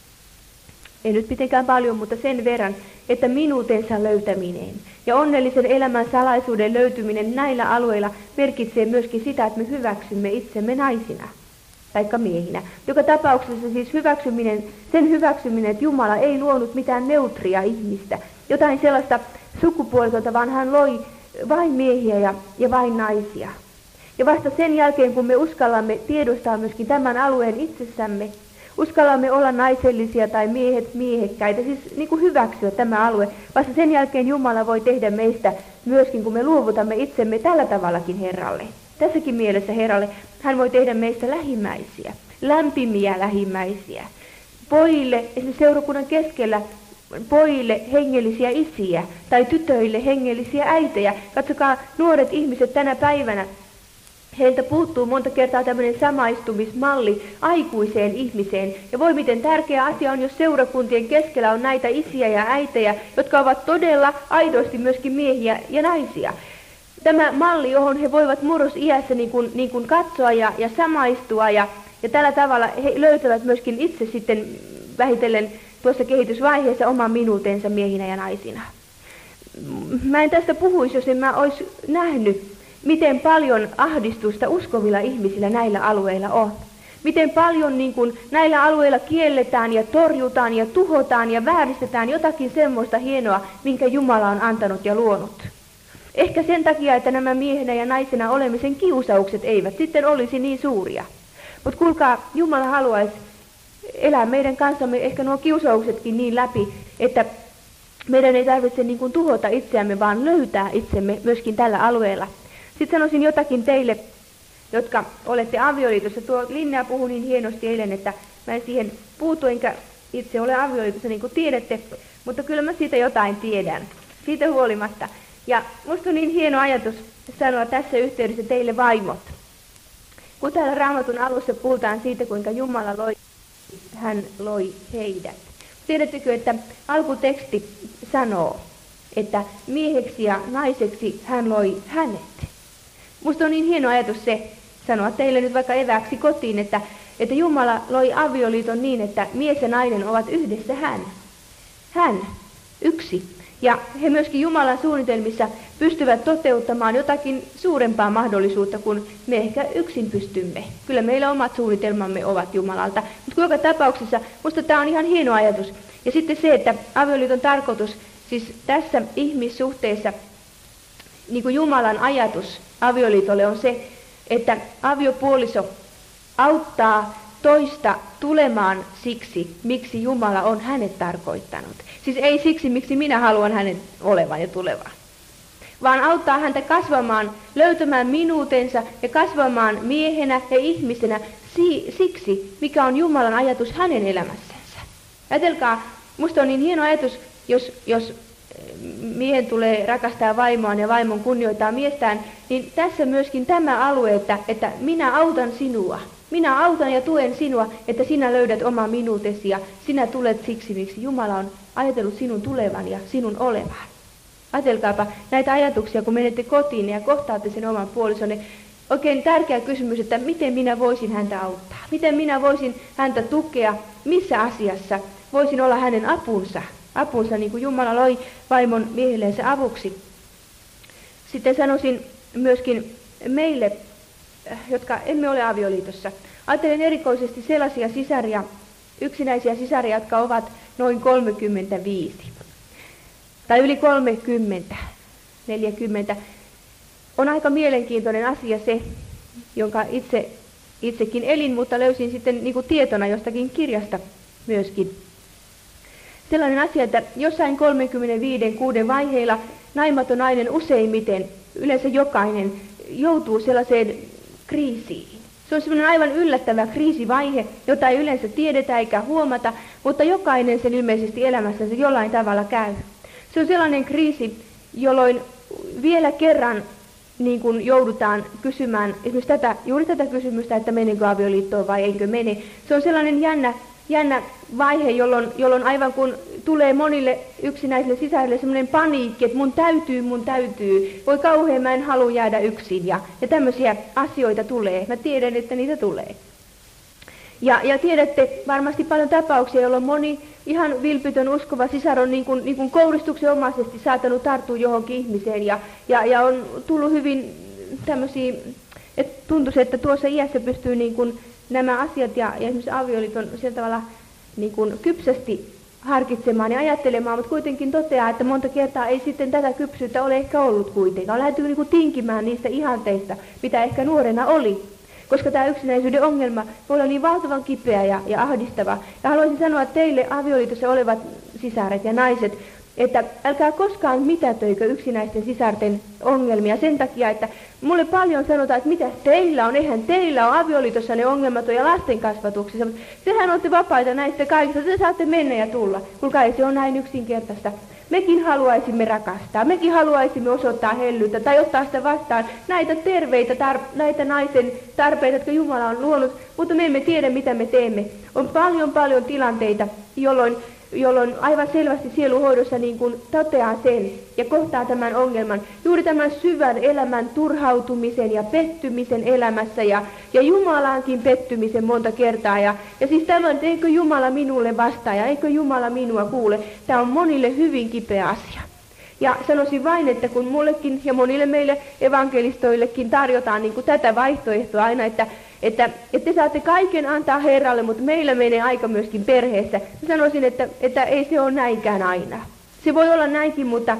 ei nyt mitenkään paljon, mutta sen verran, että minuutensa löytäminen ja onnellisen elämän salaisuuden löytyminen näillä alueilla merkitsee myöskin sitä, että me hyväksymme itsemme naisina, taikka miehinä. Joka tapauksessa siis hyväksyminen, sen hyväksyminen, että Jumala ei luonut mitään neutria ihmistä, jotain sellaista sukupuolitonta, vaan hän loi vain miehiä ja, ja vain naisia. Ja vasta sen jälkeen, kun me uskallamme tiedostaa myöskin tämän alueen itsessämme, uskallamme olla naisellisia tai miehet miehekkäitä, siis niin kuin hyväksyä tämä alue. Vasta sen jälkeen Jumala voi tehdä meistä myöskin, kun me luovutamme itsemme tällä tavallakin Herralle. Tässäkin mielessä Herralle hän voi tehdä meistä lähimmäisiä, lämpimiä lähimmäisiä. Pojille, esimerkiksi seurakunnan keskellä, pojille hengellisiä isiä tai tytöille hengellisiä äitejä. Katsokaa, nuoret ihmiset tänä päivänä. Heiltä puuttuu monta kertaa tämmöinen samaistumismalli aikuiseen ihmiseen. Ja voi miten tärkeä asia on, jos seurakuntien keskellä on näitä isiä ja äitejä, jotka ovat todella aidosti myöskin miehiä ja naisia. Tämä malli, johon he voivat murrosiässä niin kuin, niin kuin katsoa ja, ja samaistua ja, ja tällä tavalla he löytävät myöskin itse sitten vähitellen tuossa kehitysvaiheessa oman minuutensa miehinä ja naisina. Mä en tästä puhuisi, jos en mä olisi nähnyt, miten paljon ahdistusta uskovilla ihmisillä näillä alueilla on. Miten paljon niin kuin näillä alueilla kielletään ja torjutaan ja tuhotaan ja vääristetään jotakin semmoista hienoa, minkä Jumala on antanut ja luonut. Ehkä sen takia, että nämä miehenä ja naisena olemisen kiusaukset eivät sitten olisi niin suuria. Mutta kuulkaa, Jumala haluaisi elää meidän kanssamme ehkä nuo kiusauksetkin niin läpi, että meidän ei tarvitse niin kuin tuhota itseämme, vaan löytää itsemme myöskin tällä alueella. Sitten sanoisin jotakin teille, jotka olette avioliitossa. Tuo Linnea puhui niin hienosti eilen, että mä en siihen puutu, enkä itse ole avioliitossa, niin kuin tiedätte, mutta kyllä mä siitä jotain tiedän, siitä huolimatta. Ja musta on niin hieno ajatus sanoa tässä yhteydessä teille vaimot. Kun täällä Raamatun alussa puhutaan siitä, kuinka Jumala loi, hän loi heidät. Tiedättekö, että alkuteksti sanoo, että mieheksi ja naiseksi hän loi hänet. Musta on niin hieno ajatus se, sanoa teille nyt vaikka evääksi kotiin, että, että Jumala loi avioliiton niin, että mies ja nainen ovat yhdessä hän. Hän, yksi. Ja he myöskin Jumalan suunnitelmissa pystyvät toteuttamaan jotakin suurempaa mahdollisuutta kuin me ehkä yksin pystymme. Kyllä meillä omat suunnitelmamme ovat Jumalalta, mutta joka tapauksessa minusta tämä on ihan hieno ajatus. Ja sitten se, että avioliiton tarkoitus, siis tässä ihmissuhteessa, niin kuin Jumalan ajatus avioliitolle on se, että aviopuoliso auttaa toista tulemaan siksi, miksi Jumala on hänet tarkoittanut. Siis ei siksi, miksi minä haluan hänen olevan ja tulevan, vaan auttaa häntä kasvamaan, löytämään minuutensa ja kasvamaan miehenä ja ihmisenä siksi, mikä on Jumalan ajatus hänen elämässänsä. Ajatelkaa, musta on niin hieno ajatus, jos, jos miehen tulee rakastaa vaimoaan ja vaimon kunnioittaa miestään, niin tässä myöskin tämä alue, että, että minä autan sinua. Minä autan ja tuen sinua, että sinä löydät oman minuutesi ja sinä tulet siksi, miksi Jumala on ajatellut sinun tulevan ja sinun olevan. Ajatelkaapa näitä ajatuksia, kun menette kotiin ja kohtaatte sen oman puolisonne. Oikein tärkeä kysymys, että miten minä voisin häntä auttaa? Miten minä voisin häntä tukea? Missä asiassa voisin olla hänen apunsa? Apunsa, niin kuin Jumala loi vaimon miehellensä avuksi. Sitten sanoisin myöskin meille, jotka emme ole avioliitossa. Ajattelen erikoisesti sellaisia sisaria, yksinäisiä sisaria, jotka ovat noin kolmekymmentäviisi. Tai yli kolmekymmentä, neljäkymmentä. On aika mielenkiintoinen asia se, jonka itse, itsekin elin, mutta löysin sitten niin kuin tietona jostakin kirjasta myöskin. Sellainen asia, että jossain kolmekymmentäviisi kuuden vaiheilla naimaton nainen useimmiten, yleensä jokainen, joutuu sellaiseen kriisiin. Se on sellainen aivan yllättävä kriisivaihe, jota ei yleensä tiedetä eikä huomata, mutta jokainen sen ilmeisesti elämässänsä jollain tavalla käy. Se on sellainen kriisi, jolloin vielä kerran niin kuin joudutaan kysymään esimerkiksi tätä, juuri tätä kysymystä, että menenkö avioliittoon vai enkö mene. Se on sellainen jännä, jännä vaihe, jolloin, jolloin aivan kun tulee monille yksinäisille sisarille sellainen paniikki, että mun täytyy, mun täytyy, voi kauhean, mä en halua jäädä yksin ja, ja tämmöisiä asioita tulee. Mä tiedän, että niitä tulee. Ja, ja tiedätte varmasti paljon tapauksia, jolloin moni ihan vilpitön uskova sisar on niin kuin, niin kuin kouristuksenomaisesti saattanut tarttua johonkin ihmiseen ja, ja, ja on tullut hyvin tämmöisiä, että tuntuisi, että tuossa iässä pystyy niin kuin nämä asiat ja, ja esimerkiksi avioliiton sillä tavalla niin kuin kypsästi harkitsemaan ja ajattelemaan, mutta kuitenkin toteaa, että monta kertaa ei sitten tätä kypsyyttä ole ehkä ollut kuitenkaan. On lähdetty niin kuin tinkimään niistä ihanteista, mitä ehkä nuorena oli. Koska tämä yksinäisyyden ongelma voi olla niin valtavan kipeä ja, ja ahdistava. Ja haluaisin sanoa teille avioliitossa olevat sisaret ja naiset, että älkää koskaan mitätöikö yksinäisten sisarten ongelmia sen takia, että mulle paljon sanotaan, että mitä teillä on, eihän teillä ole avioliitossa ne ongelmat ja lasten kasvatuksessa, mutta tehän olette vapaita näistä kaikista, te saatte mennä ja tulla. Kuulkaa, ei se on näin yksinkertaista. Mekin haluaisimme rakastaa, mekin haluaisimme osoittaa hellyyttä tai ottaa sitä vastaan näitä terveitä, tar- näitä naisen tarpeita, jotka Jumala on luonut, mutta me emme tiedä, mitä me teemme. On paljon paljon tilanteita, jolloin, jolloin aivan selvästi sieluhoidossa niin kuin toteaa sen ja kohtaa tämän ongelman. Juuri tämän syvän elämän turhautumisen ja pettymisen elämässä ja, ja Jumalaankin pettymisen monta kertaa. Ja, ja siis tämän, että eikö Jumala minulle vastaa ja eikö Jumala minua kuule. Tämä on monille hyvin kipeä asia. Ja sanoisin vain, että kun mullekin ja monille meille evankelistoillekin tarjotaan niin kuin tätä vaihtoehtoa aina, että Että, että te saatte kaiken antaa Herralle, mutta meillä menee aika myöskin perheessä. Mä sanoisin, että, että ei se ole näinkään aina. Se voi olla näinkin, mutta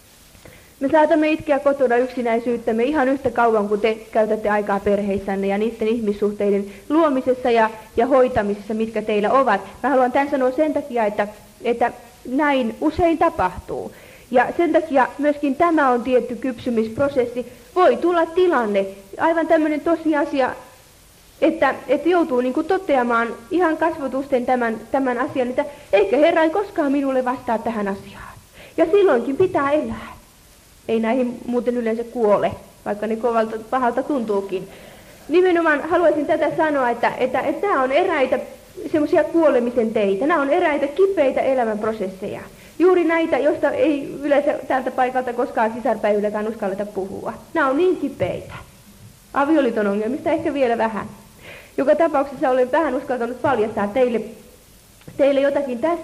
me saatamme itkeä kotona yksinäisyyttämme ihan yhtä kauan, kun te käytätte aikaa perheissänne ja niiden ihmissuhteiden luomisessa ja, ja hoitamisessa, mitkä teillä ovat. Mä haluan tämän sanoa sen takia, että, että näin usein tapahtuu. Ja sen takia myöskin tämä on tietty kypsymisprosessi. Voi tulla tilanne, aivan tämmöinen tosiasia, Että, että joutuu niin kuin toteamaan ihan kasvotusten tämän, tämän asian, että ehkä Herra ei koskaan minulle vastaa tähän asiaan. Ja silloinkin pitää elää. Ei näihin muuten yleensä kuole, vaikka ne kovalta pahalta tuntuukin. Nimenomaan haluaisin tätä sanoa, että, että, että nämä on eräitä semmoisia kuolemisen teitä. Nämä on eräitä kipeitä elämänprosesseja. Juuri näitä, joista ei yleensä tältä paikalta koskaan sisarpäivilläkään uskalleta puhua. Nämä on niin kipeitä. Avioliiton ongelmista ehkä vielä vähän. Joka tapauksessa olen vähän uskaltanut paljastaa teille, teille jotakin tästä,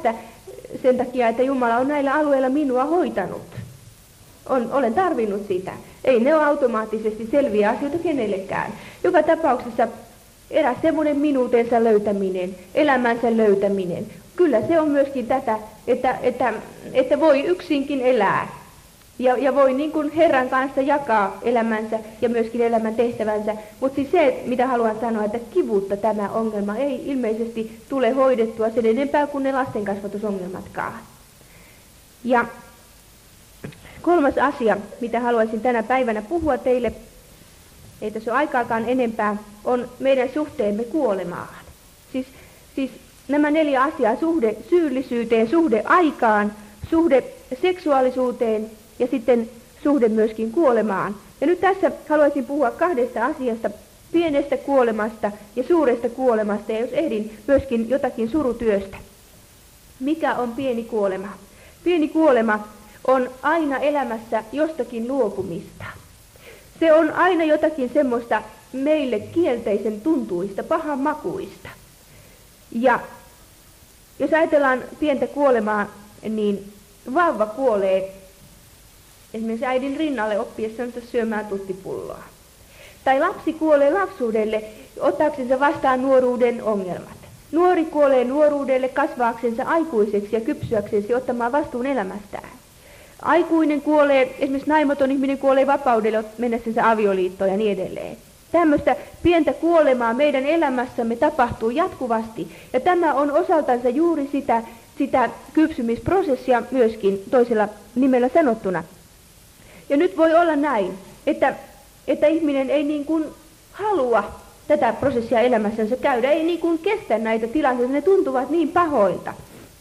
sen takia, että Jumala on näillä alueilla minua hoitanut. On, olen tarvinnut sitä. Ei ne ole automaattisesti selviä asioita kenellekään. Joka tapauksessa eräs semmoinen minuutensa löytäminen, elämänsä löytäminen. Kyllä se on myöskin tätä, että, että, että voi yksinkin elää. Ja, ja voi niin kuin Herran kanssa jakaa elämänsä ja myöskin elämän tehtävänsä. Mutta siis se, mitä haluan sanoa, että kivutta tämä ongelma ei ilmeisesti tule hoidettua sen enempää kuin ne lastenkasvatusongelmatkaan. Ja kolmas asia, mitä haluaisin tänä päivänä puhua teille, ei tässä ole aikaakaan enempää, on meidän suhteemme kuolemaan. Siis, siis nämä neljä asiaa, suhde syyllisyyteen, suhde aikaan, suhde seksuaalisuuteen ja sitten suhde myöskin kuolemaan. Ja nyt tässä haluaisin puhua kahdesta asiasta, pienestä kuolemasta ja suuresta kuolemasta, ja jos ehdin myöskin jotakin surutyöstä. Mikä on pieni kuolema? Pieni kuolema on aina elämässä jostakin luopumista. Se on aina jotakin semmoista meille kielteisen tuntuista, pahan makuista. Ja jos ajatellaan pientä kuolemaa, niin vauva kuolee esimerkiksi äidin rinnalle oppiessansa syömään tuttipulloa. Tai lapsi kuolee lapsuudelle ottaaksensa vastaan nuoruuden ongelmat. Nuori kuolee nuoruudelle kasvaaksensa aikuiseksi ja kypsyäksensä ottamaan vastuun elämästään. Aikuinen kuolee, esimerkiksi naimaton ihminen kuolee vapaudelle mennessänsä avioliittoon ja niin edelleen. Tämmöistä pientä kuolemaa meidän elämässämme tapahtuu jatkuvasti, ja tämä on osaltansa juuri sitä, sitä kypsymisprosessia myöskin toisella nimellä sanottuna. Ja nyt voi olla näin, että, että ihminen ei niin kuin halua tätä prosessia elämässänsä käydä, ei niin kuin kestä näitä tilanteita, ne tuntuvat niin pahoilta.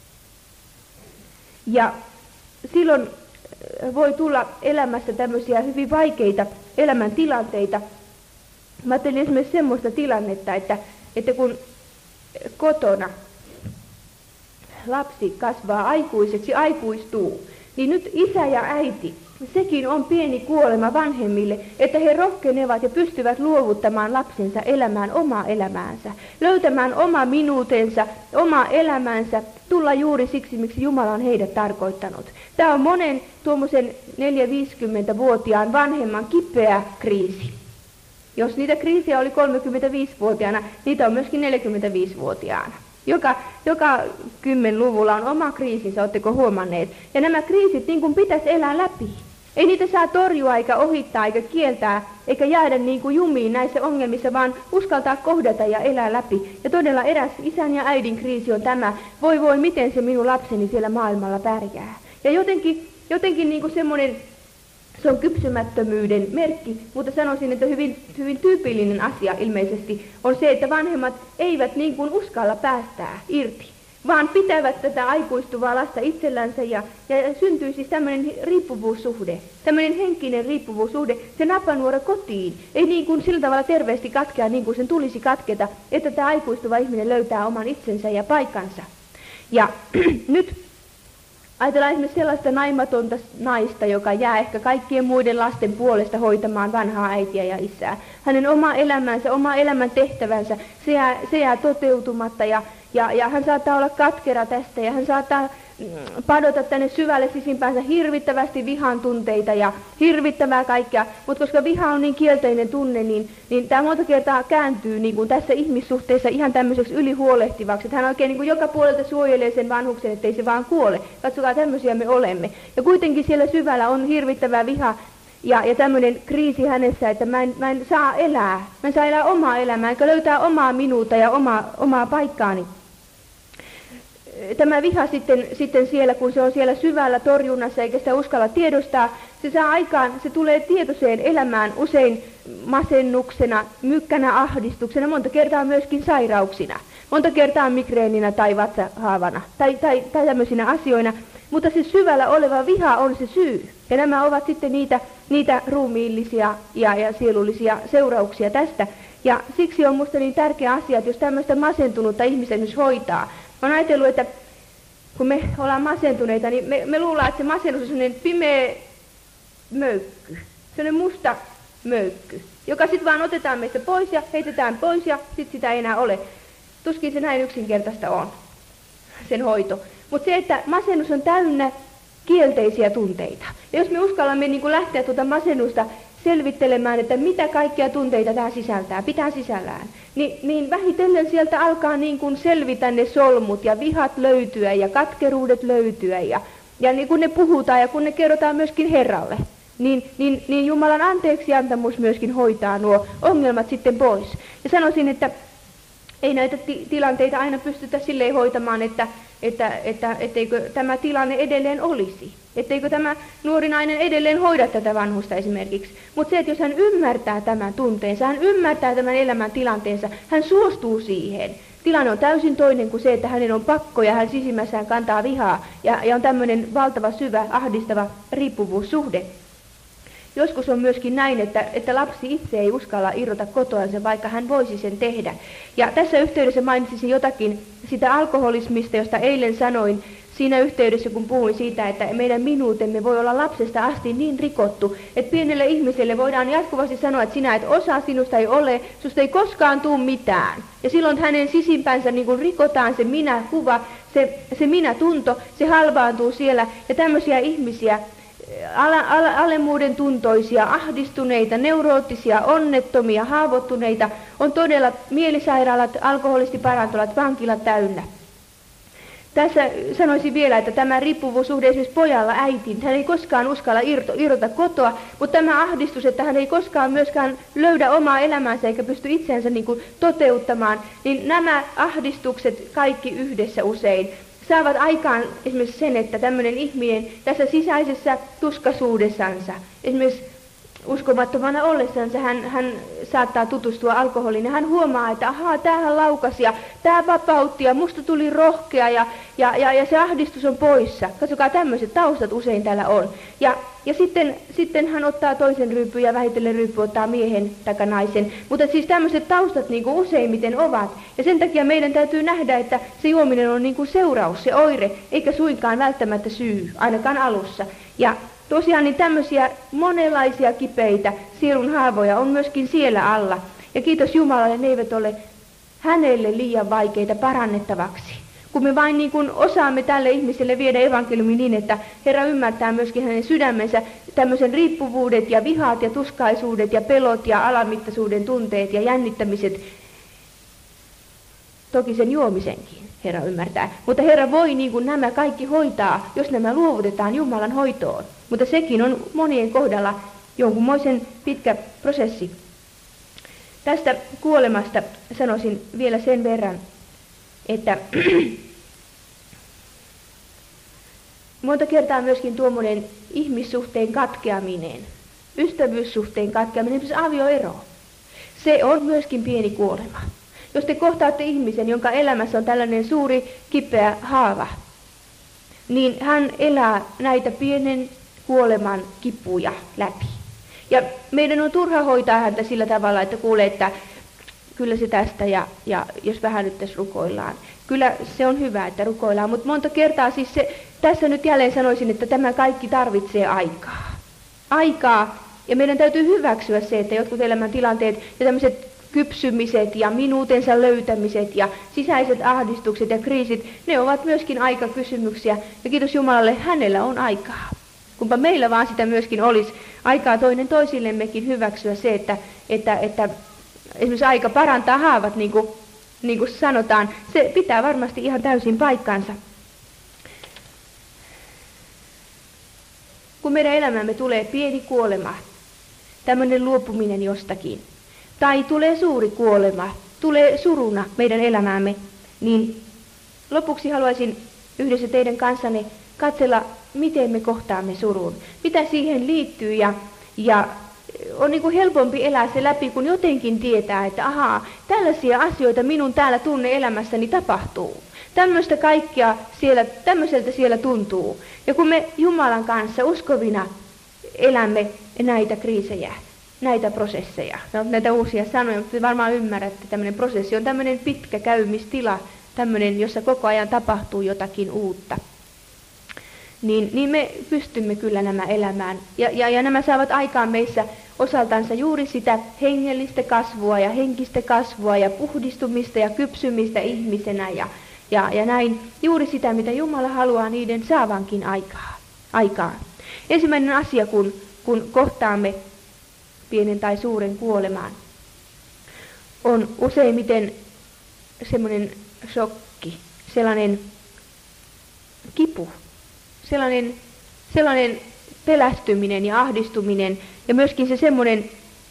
Ja silloin voi tulla elämässä tämmöisiä hyvin vaikeita elämäntilanteita. Mä ajattelin esimerkiksi semmoista tilannetta, että, että kun kotona lapsi kasvaa aikuiseksi, aikuistuu, niin nyt isä ja äiti, sekin on pieni kuolema vanhemmille, että he rohkenevat ja pystyvät luovuttamaan lapsensa elämään omaa elämäänsä, löytämään oma minuutensa, oma elämänsä, tulla juuri siksi, miksi Jumala on heidät tarkoittanut. Tämä on monen tuommoisen neljä-viisikymmentävuotiaan vanhemman kipeä kriisi. Jos niitä kriisiä oli kolmekymmentäviisivuotiaana, niitä on myöskin neljäkymmentäviisivuotiaana. Joka, joka kymmenluvulla on oma kriisinsä, oletteko huomanneet? Ja nämä kriisit niin kuin pitäisi elää läpi. Ei niitä saa torjua eikä ohittaa eikä kieltää eikä jäädä niin kuin jumiin näissä ongelmissa, vaan uskaltaa kohdata ja elää läpi. Ja todella eräs isän ja äidin kriisi on tämä, voi voi miten se minun lapseni siellä maailmalla pärjää. Ja jotenkin, jotenkin niin kuin semmoinen, se on kypsymättömyyden merkki, mutta sanoisin, että hyvin, hyvin tyypillinen asia ilmeisesti on se, että vanhemmat eivät niin kuin uskalla päästää irti, vaan pitävät tätä aikuistuvaa lasta itsellänsä ja, ja syntyy siis tämmöinen riippuvuussuhde, tämmöinen henkinen riippuvuussuhde, se napanuora kotiin, ei niin kuin sillä tavalla terveesti katkea niin kuin sen tulisi katketa, että tämä aikuistuva ihminen löytää oman itsensä ja paikkansa. Ja nyt ajatellaan esimerkiksi sellaista naimatonta naista, joka jää ehkä kaikkien muiden lasten puolesta hoitamaan vanhaa äitiä ja isää. Hänen oma elämänsä, oma elämän tehtävänsä, se jää, se jää toteutumatta ja, ja, ja hän saattaa olla katkera tästä ja hän saattaa padota tänne syvälle sisimpäänsä hirvittävästi vihan tunteita ja hirvittävää kaikkea, mutta koska viha on niin kielteinen tunne, niin, niin tämä monta kertaa kääntyy niin kuin tässä ihmissuhteessa ihan tämmöiseksi ylihuolehtivaksi, että hän oikein niin kuin joka puolelta suojelee sen vanhuksen, ettei se vaan kuole. Katsokaa, tämmöisiä me olemme. Ja kuitenkin siellä syvällä on hirvittävää viha ja, ja tämmöinen kriisi hänessä, että mä en, mä en saa elää, mä en saa elää omaa elämää, enkä löytää omaa minuutta ja omaa, omaa paikkaani. Tämä viha sitten, sitten siellä, kun se on siellä syvällä torjunnassa eikä sitä uskalla tiedostaa, se saa aikaan, se tulee tietoiseen elämään usein masennuksena, mykkänä, ahdistuksena, monta kertaa myöskin sairauksina, monta kertaa migreeninä tai vatsahaavana tai, tai, tai tämmöisinä asioina, mutta se syvällä oleva viha on se syy. Ja nämä ovat sitten niitä, niitä ruumiillisia ja, ja sielullisia seurauksia tästä. Ja siksi on minusta niin tärkeä asia, että jos tämmöistä masentunutta ihmistä nyt hoitaa, mä oon ajatellut, että kun me ollaan masentuneita, niin me, me luullaan, että se masennus on sellainen pimeä möykky, sellainen musta möykky, joka sitten vaan otetaan meistä pois ja heitetään pois ja sitten sitä ei enää ole. Tuskin se näin yksinkertaista on, sen hoito. Mutta se, että masennus on täynnä kielteisiä tunteita. Ja jos me uskallamme niin kuin lähteä tuota masennusta selvittelemään, että mitä kaikkia tunteita tämä sisältää, pitää sisällään, niin, niin vähitellen sieltä alkaa niin kuin selvitä ne solmut ja vihat löytyä ja katkeruudet löytyä. Ja, ja niin kun ne puhutaan ja kun ne kerrotaan myöskin Herralle, niin, niin, niin Jumalan anteeksiantamus myöskin hoitaa nuo ongelmat sitten pois. Ja sanoisin, että ei näitä ti- tilanteita aina pystytä silleen hoitamaan, että, että, että etteikö tämä tilanne edelleen olisi. Etteikö tämä nuori nainen edelleen hoida tätä vanhusta esimerkiksi. Mutta se, että jos hän ymmärtää tämän tunteensa, hän ymmärtää tämän elämän tilanteensa, hän suostuu siihen. Tilanne on täysin toinen kuin se, että hänen on pakko ja hän sisimmässään kantaa vihaa ja, ja on tämmöinen valtava, syvä, ahdistava riippuvuussuhde. Joskus on myöskin näin, että, että lapsi itse ei uskalla irrota kotoansa, vaikka hän voisi sen tehdä. Ja tässä yhteydessä mainitsisin jotakin sitä alkoholismista, josta eilen sanoin, siinä yhteydessä, kun puhuin siitä, että meidän minuutemme voi olla lapsesta asti niin rikottu, että pienelle ihmiselle voidaan jatkuvasti sanoa, että sinä et osaa, sinusta ei ole, susta ei koskaan tule mitään. Ja silloin hänen sisimpänsä niin kuin rikotaan se minä-kuva, se, se minä-tunto, se halvaantuu siellä. Ja tämmöisiä ihmisiä, ale, ale, alemmuuden tuntoisia, ahdistuneita, neuroottisia, onnettomia, haavoittuneita, on todella mielisairaalat, alkoholistiparantolat, vankilat täynnä. Tässä sanoisin vielä, että tämä riippuvuussuhde esimerkiksi pojalla äitiin, hän ei koskaan uskalla irto, irrota kotoa, mutta tämä ahdistus, että hän ei koskaan myöskään löydä omaa elämäänsä eikä pysty itseänsä niin kuin toteuttamaan, niin nämä ahdistukset kaikki yhdessä usein saavat aikaan esimerkiksi sen, että tämmöinen ihminen tässä sisäisessä tuskasuudessansa, esimerkiksi uskomattomana ollessansa hän, hän saattaa tutustua alkoholiin ja hän huomaa, että ahaa, tämähän laukasi ja tämä vapautti ja musta tuli rohkea ja, ja, ja, ja se ahdistus on poissa. Katsokaa, tämmöiset taustat usein täällä on. Ja, ja sitten, sitten hän ottaa toisen ryypyn ja vähitellen ryyppy ottaa miehen tai naisen. Mutta siis tämmöiset taustat niin kuin useimmiten ovat. Ja sen takia meidän täytyy nähdä, että se juominen on niin kuin seuraus, se oire, eikä suinkaan välttämättä syy, ainakaan alussa. Ja tosiaan niin tämmöisiä monenlaisia kipeitä sielun haavoja on myöskin siellä alla. Ja kiitos Jumalalle, ne eivät ole hänelle liian vaikeita parannettavaksi. Kun me vain niin kuin osaamme tälle ihmiselle viedä evankeliumi niin, että Herra ymmärtää myöskin hänen sydämensä tämmöisen riippuvuudet ja vihat ja tuskaisuudet ja pelot ja alamittaisuuden tunteet ja jännittämiset. Toki sen juomisenkin Herra ymmärtää. Mutta Herra voi niin kuin nämä kaikki hoitaa, jos nämä luovutetaan Jumalan hoitoon. Mutta sekin on monien kohdalla jonkunmoisen pitkä prosessi. Tästä kuolemasta sanoisin vielä sen verran, että monta kertaa myöskin tuommoinen ihmissuhteen katkeaminen, ystävyyssuhteen katkeaminen, esimerkiksi avioero, se on myöskin pieni kuolema. Jos te kohtaatte ihmisen, jonka elämässä on tällainen suuri kipeä haava, niin hän elää näitä pienen kuoleman kipuja läpi. Ja meidän on turha hoitaa häntä sillä tavalla, että kuulee, että kyllä se tästä ja, ja jos vähän nyt tässä rukoillaan. Kyllä se on hyvä, että rukoillaan, mutta monta kertaa siis se, tässä nyt jälleen sanoisin, että tämä kaikki tarvitsee aikaa. Aikaa, ja meidän täytyy hyväksyä se, että jotkut elämäntilanteet ja tämmöiset kypsymiset ja minuutensa löytämiset ja sisäiset ahdistukset ja kriisit, ne ovat myöskin aikakysymyksiä. Ja kiitos Jumalalle, hänellä on aikaa. Kumpa meillä vaan sitä myöskin olisi aikaa toinen toisillemmekin hyväksyä se, että, että, että esimerkiksi aika parantaa haavat, niin kuin, niin kuin sanotaan. Se pitää varmasti ihan täysin paikkansa. Kun meidän elämämme tulee pieni kuolema, tämmöinen luopuminen jostakin, tai tulee suuri kuolema, tulee suruna meidän elämäämme, niin lopuksi haluaisin yhdessä teidän kanssanne katsella, miten me kohtaamme surun. Mitä siihen liittyy ja, ja on niin kuin helpompi elää se läpi, kun jotenkin tietää, että ahaa, tällaisia asioita minun täällä tunne-elämässäni tapahtuu. Tämmöistä kaikkea siellä, tämmöiseltä siellä tuntuu. Ja kun me Jumalan kanssa uskovina elämme näitä kriisejä, näitä prosesseja, no, näitä uusia sanoja, mutta varmaan ymmärrätte, tämmöinen prosessi on tämmöinen pitkä käymistila, tämmöinen, jossa koko ajan tapahtuu jotakin uutta. Niin, niin me pystymme kyllä nämä elämään. Ja, ja, ja nämä saavat aikaan meissä osaltansa juuri sitä hengellistä kasvua ja henkistä kasvua ja puhdistumista ja kypsymistä ihmisenä ja, Ja, ja näin juuri sitä, mitä Jumala haluaa niiden saavankin aikaa. aikaa. Ensimmäinen asia, kun, kun kohtaamme pienen tai suuren kuolemaan, on useimmiten semmoinen shokki, sellainen kipu, sellainen, sellainen pelästyminen ja ahdistuminen ja myöskin se semmoinen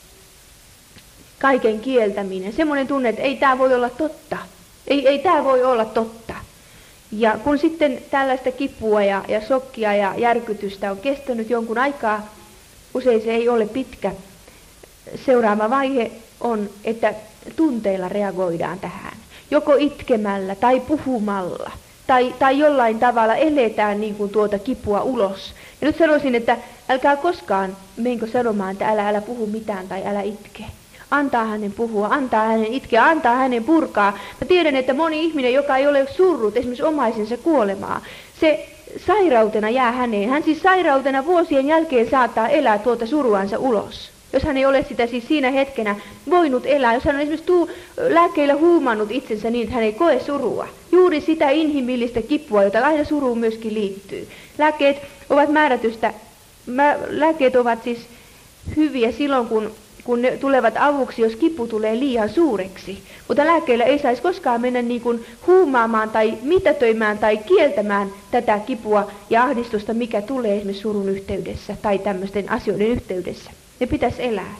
kaiken kieltäminen, semmoinen tunne, että ei tämä voi olla totta, ei, ei tämä voi olla totta. Ja kun sitten tällaista kipua ja, ja shokkia ja järkytystä on kestänyt jonkun aikaa, usein se ei ole pitkä. Seuraava vaihe on, että tunteilla reagoidaan tähän. Joko itkemällä tai puhumalla tai, tai jollain tavalla eletään niin kuin tuota kipua ulos. Ja nyt sanoisin, että älkää koskaan menkö sanomaan, että älä, älä puhu mitään tai älä itke. Antaa hänen puhua, antaa hänen itkeä, antaa hänen purkaa. Mä tiedän, että moni ihminen, joka ei ole surrut esimerkiksi omaisensa kuolemaa, se sairautena jää häneen. Hän siis sairautena vuosien jälkeen saattaa elää tuota suruansa ulos. Jos hän ei ole sitä siis siinä hetkenä voinut elää, jos hän on esimerkiksi tuu, lääkkeillä huumannut itsensä niin, että hän ei koe surua. Juuri sitä inhimillistä kipua, jota aina suruun myöskin liittyy. Lääkkeet ovat määrätystä, mä, lääkkeet ovat siis hyviä silloin, kun kun ne tulevat avuksi, jos kipu tulee liian suureksi. Mutta lääkkeillä ei saisi koskaan mennä niin kuin huumaamaan tai mitätöimään tai kieltämään tätä kipua ja ahdistusta, mikä tulee esimerkiksi surun yhteydessä tai tämmöisten asioiden yhteydessä. Ne pitäisi elää.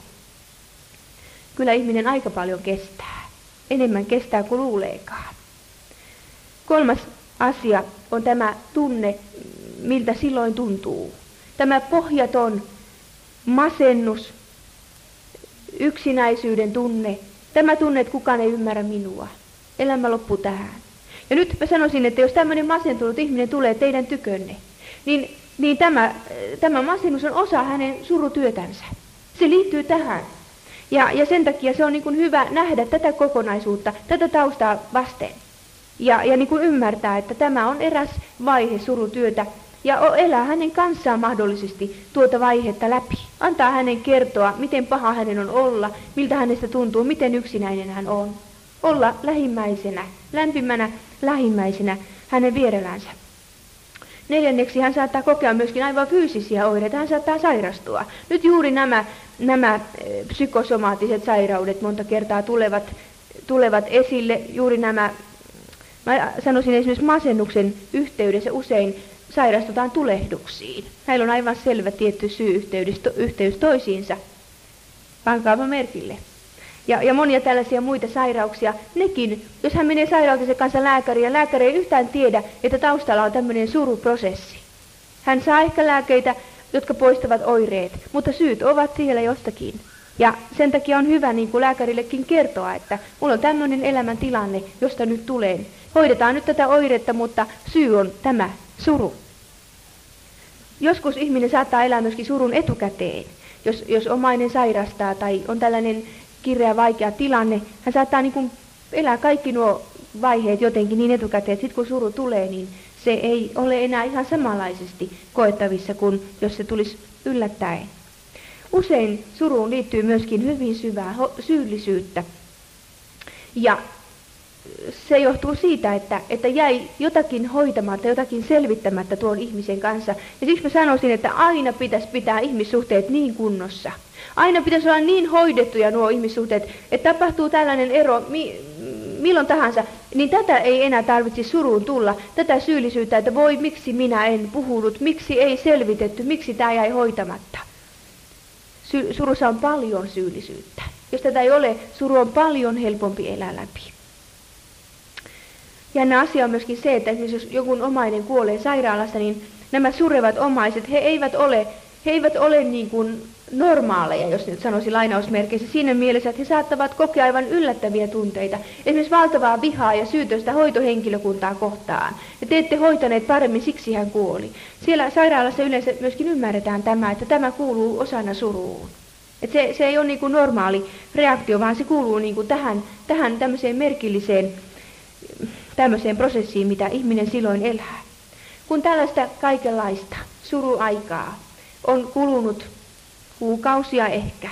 Kyllä ihminen aika paljon kestää. Enemmän kestää kuin luuleekaan. Kolmas asia on tämä tunne, miltä silloin tuntuu. Tämä pohjaton masennus, yksinäisyyden tunne, tämä tunne, että kukaan ei ymmärrä minua. Elämä loppuu tähän. Ja nyt mä sanoisin, että jos tämmöinen masentunut ihminen tulee teidän tykönne, niin, niin tämä, tämä masennus on osa hänen surutyötänsä. Se liittyy tähän. Ja, ja sen takia se on niin kuin hyvä nähdä tätä kokonaisuutta, tätä taustaa vasten. Ja, ja niin kuin ymmärtää, että tämä on eräs vaihe surutyötä. Ja elää hänen kanssaan mahdollisesti tuota vaihetta läpi. Antaa hänen kertoa, miten paha hänen on olla, miltä hänestä tuntuu, miten yksinäinen hän on. Olla lähimmäisenä, lämpimänä lähimmäisenä hänen vierellänsä. Neljänneksi hän saattaa kokea myöskin aivan fyysisiä oireita, hän saattaa sairastua. Nyt juuri nämä, nämä psykosomaattiset sairaudet monta kertaa tulevat, tulevat esille, juuri nämä, mä sanoisin esimerkiksi masennuksen yhteydessä usein, sairastutaan tulehduksiin. Näillä on aivan selvä tietty syy-yhteys toisiinsa. Pankaapa merkille. Ja, ja monia tällaisia muita sairauksia, nekin, jos hän menee sairautensa kanssa lääkäriin, ja lääkäri ei yhtään tiedä, että taustalla on tämmöinen suruprosessi. Hän saa ehkä lääkeitä, jotka poistavat oireet, mutta syyt ovat siellä jostakin. Ja sen takia on hyvä niin kuin lääkärillekin kertoa, että mulla on tämmöinen elämäntilanne, josta nyt tulen. Hoidetaan nyt tätä oiretta, mutta syy on tämä suru. Joskus ihminen saattaa elää myöskin surun etukäteen. Jos, jos omainen sairastaa tai on tällainen kireä vaikea tilanne, hän saattaa niin kuin elää kaikki nuo vaiheet jotenkin niin etukäteen, että sitten kun suru tulee, niin se ei ole enää ihan samanlaisesti koettavissa kuin jos se tulisi yllättäen. Usein suruun liittyy myöskin hyvin syvää syyllisyyttä. Ja se johtuu siitä, että, että jäi jotakin hoitamatta, jotakin selvittämättä tuon ihmisen kanssa. Ja siksi mä sanoisin, että aina pitäisi pitää ihmissuhteet niin kunnossa. Aina pitäisi olla niin hoidettuja nuo ihmissuhteet, että tapahtuu tällainen ero mi- milloin tahansa, niin tätä ei enää tarvitse suruun tulla. Tätä syyllisyyttä, että voi, miksi minä en puhunut, miksi ei selvitetty, miksi tämä jäi hoitamatta. Sy- surussa on paljon syyllisyyttä. Jos tätä ei ole, suru on paljon helpompi elää läpi. Jännä asia on myöskin se, että esimerkiksi jos joku omainen kuolee sairaalassa, niin nämä surevat omaiset, he eivät ole, he eivät ole niin kuin normaaleja, jos nyt sanoisi lainausmerkeissä, siinä mielessä, että he saattavat kokea aivan yllättäviä tunteita. Esimerkiksi valtavaa vihaa ja syytöstä hoitohenkilökuntaa kohtaan. Ja te ette hoitaneet paremmin, siksi hän kuoli. Siellä sairaalassa yleensä myöskin ymmärretään tämä, että tämä kuuluu osana suruun. Että se, se ei ole niin kuin normaali reaktio, vaan se kuuluu niin kuin tähän, tähän tämmöiseen merkilliseen tämmöiseen prosessiin, mitä ihminen silloin elää. Kun tällaista kaikenlaista suruaikaa on kulunut kuukausia ehkä,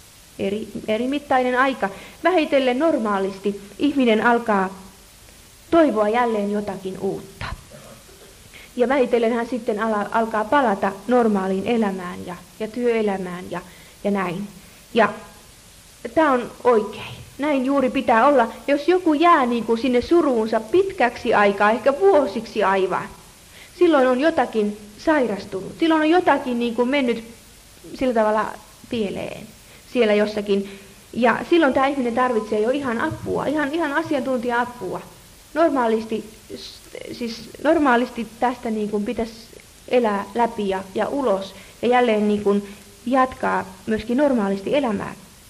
eri, eri mittainen aika, vähitellen normaalisti ihminen alkaa toivoa jälleen jotakin uutta. Ja vähitellen hän sitten ala, alkaa palata normaaliin elämään ja, ja työelämään ja, ja näin. Ja tämä on oikein. Näin juuri pitää olla. Jos joku jää niin kuin sinne suruunsa pitkäksi aikaa, ehkä vuosiksi aivan, silloin on jotakin sairastunut. Silloin on jotakin niin kuin mennyt sillä tavalla pieleen siellä jossakin. Ja silloin tämä ihminen tarvitsee jo ihan apua, ihan, ihan asiantuntija-apua. Normaalisti, siis normaalisti tästä niin kuin pitäisi elää läpi ja, ja ulos ja jälleen niin kuin jatkaa myöskin normaalisti elämää.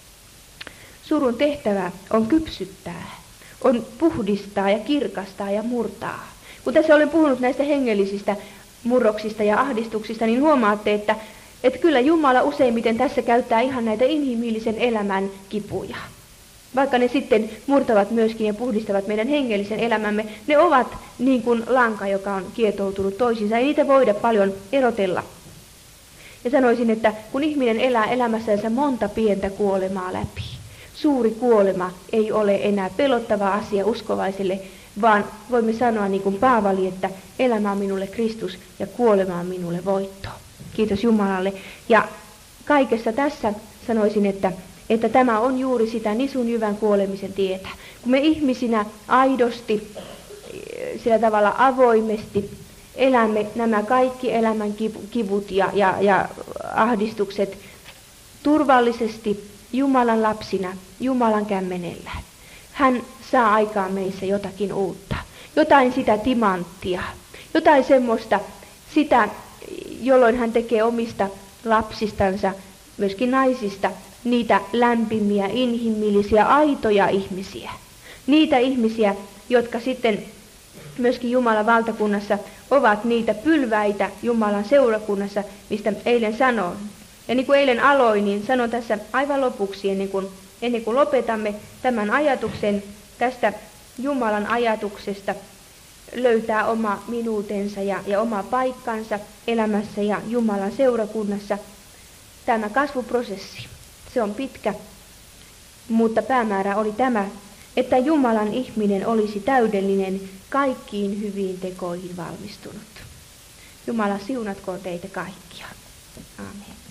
Surun tehtävä on kypsyttää, on puhdistaa ja kirkastaa ja murtaa. Kun tässä olen puhunut näistä hengellisistä murroksista ja ahdistuksista, niin huomaatte, että, että kyllä Jumala useimmiten tässä käyttää ihan näitä inhimillisen elämän kipuja. Vaikka ne sitten murtavat myöskin ja puhdistavat meidän hengellisen elämämme, ne ovat niin kuin lanka, joka on kietoutunut toisiinsa. Ei niitä voida paljon erotella. Ja sanoisin, että kun ihminen elää elämässänsä monta pientä kuolemaa läpi, suuri kuolema ei ole enää pelottava asia uskovaiselle, vaan voimme sanoa niin kuin Paavali, että elämä on minulle Kristus ja kuolema on minulle voitto. Kiitos Jumalalle. Ja kaikessa tässä sanoisin, että, että tämä on juuri sitä nisun jyvän kuolemisen tietä. Kun me ihmisinä aidosti, sillä tavalla avoimesti elämme nämä kaikki elämän kivut ja, ja, ja ahdistukset turvallisesti Jumalan lapsina, Jumalan kämmenellä, hän saa aikaan meissä jotakin uutta, jotain sitä timanttia, jotain semmoista, sitä, jolloin hän tekee omista lapsistansa, myöskin naisista, niitä lämpimiä, inhimillisiä, aitoja ihmisiä. Niitä ihmisiä, jotka sitten myöskin Jumalan valtakunnassa ovat niitä pylväitä Jumalan seurakunnassa, mistä eilen sanoin. Ja niin kuin eilen aloin, niin sanon tässä aivan lopuksi, ennen kuin, ennen kuin lopetamme tämän ajatuksen tästä Jumalan ajatuksesta, löytää oma minuutensa ja, ja oma paikkansa elämässä ja Jumalan seurakunnassa. Tämä kasvuprosessi, se on pitkä, mutta päämäärä oli tämä, että Jumalan ihminen olisi täydellinen, kaikkiin hyviin tekoihin valmistunut. Jumala siunatkoon teitä kaikkia. Amen.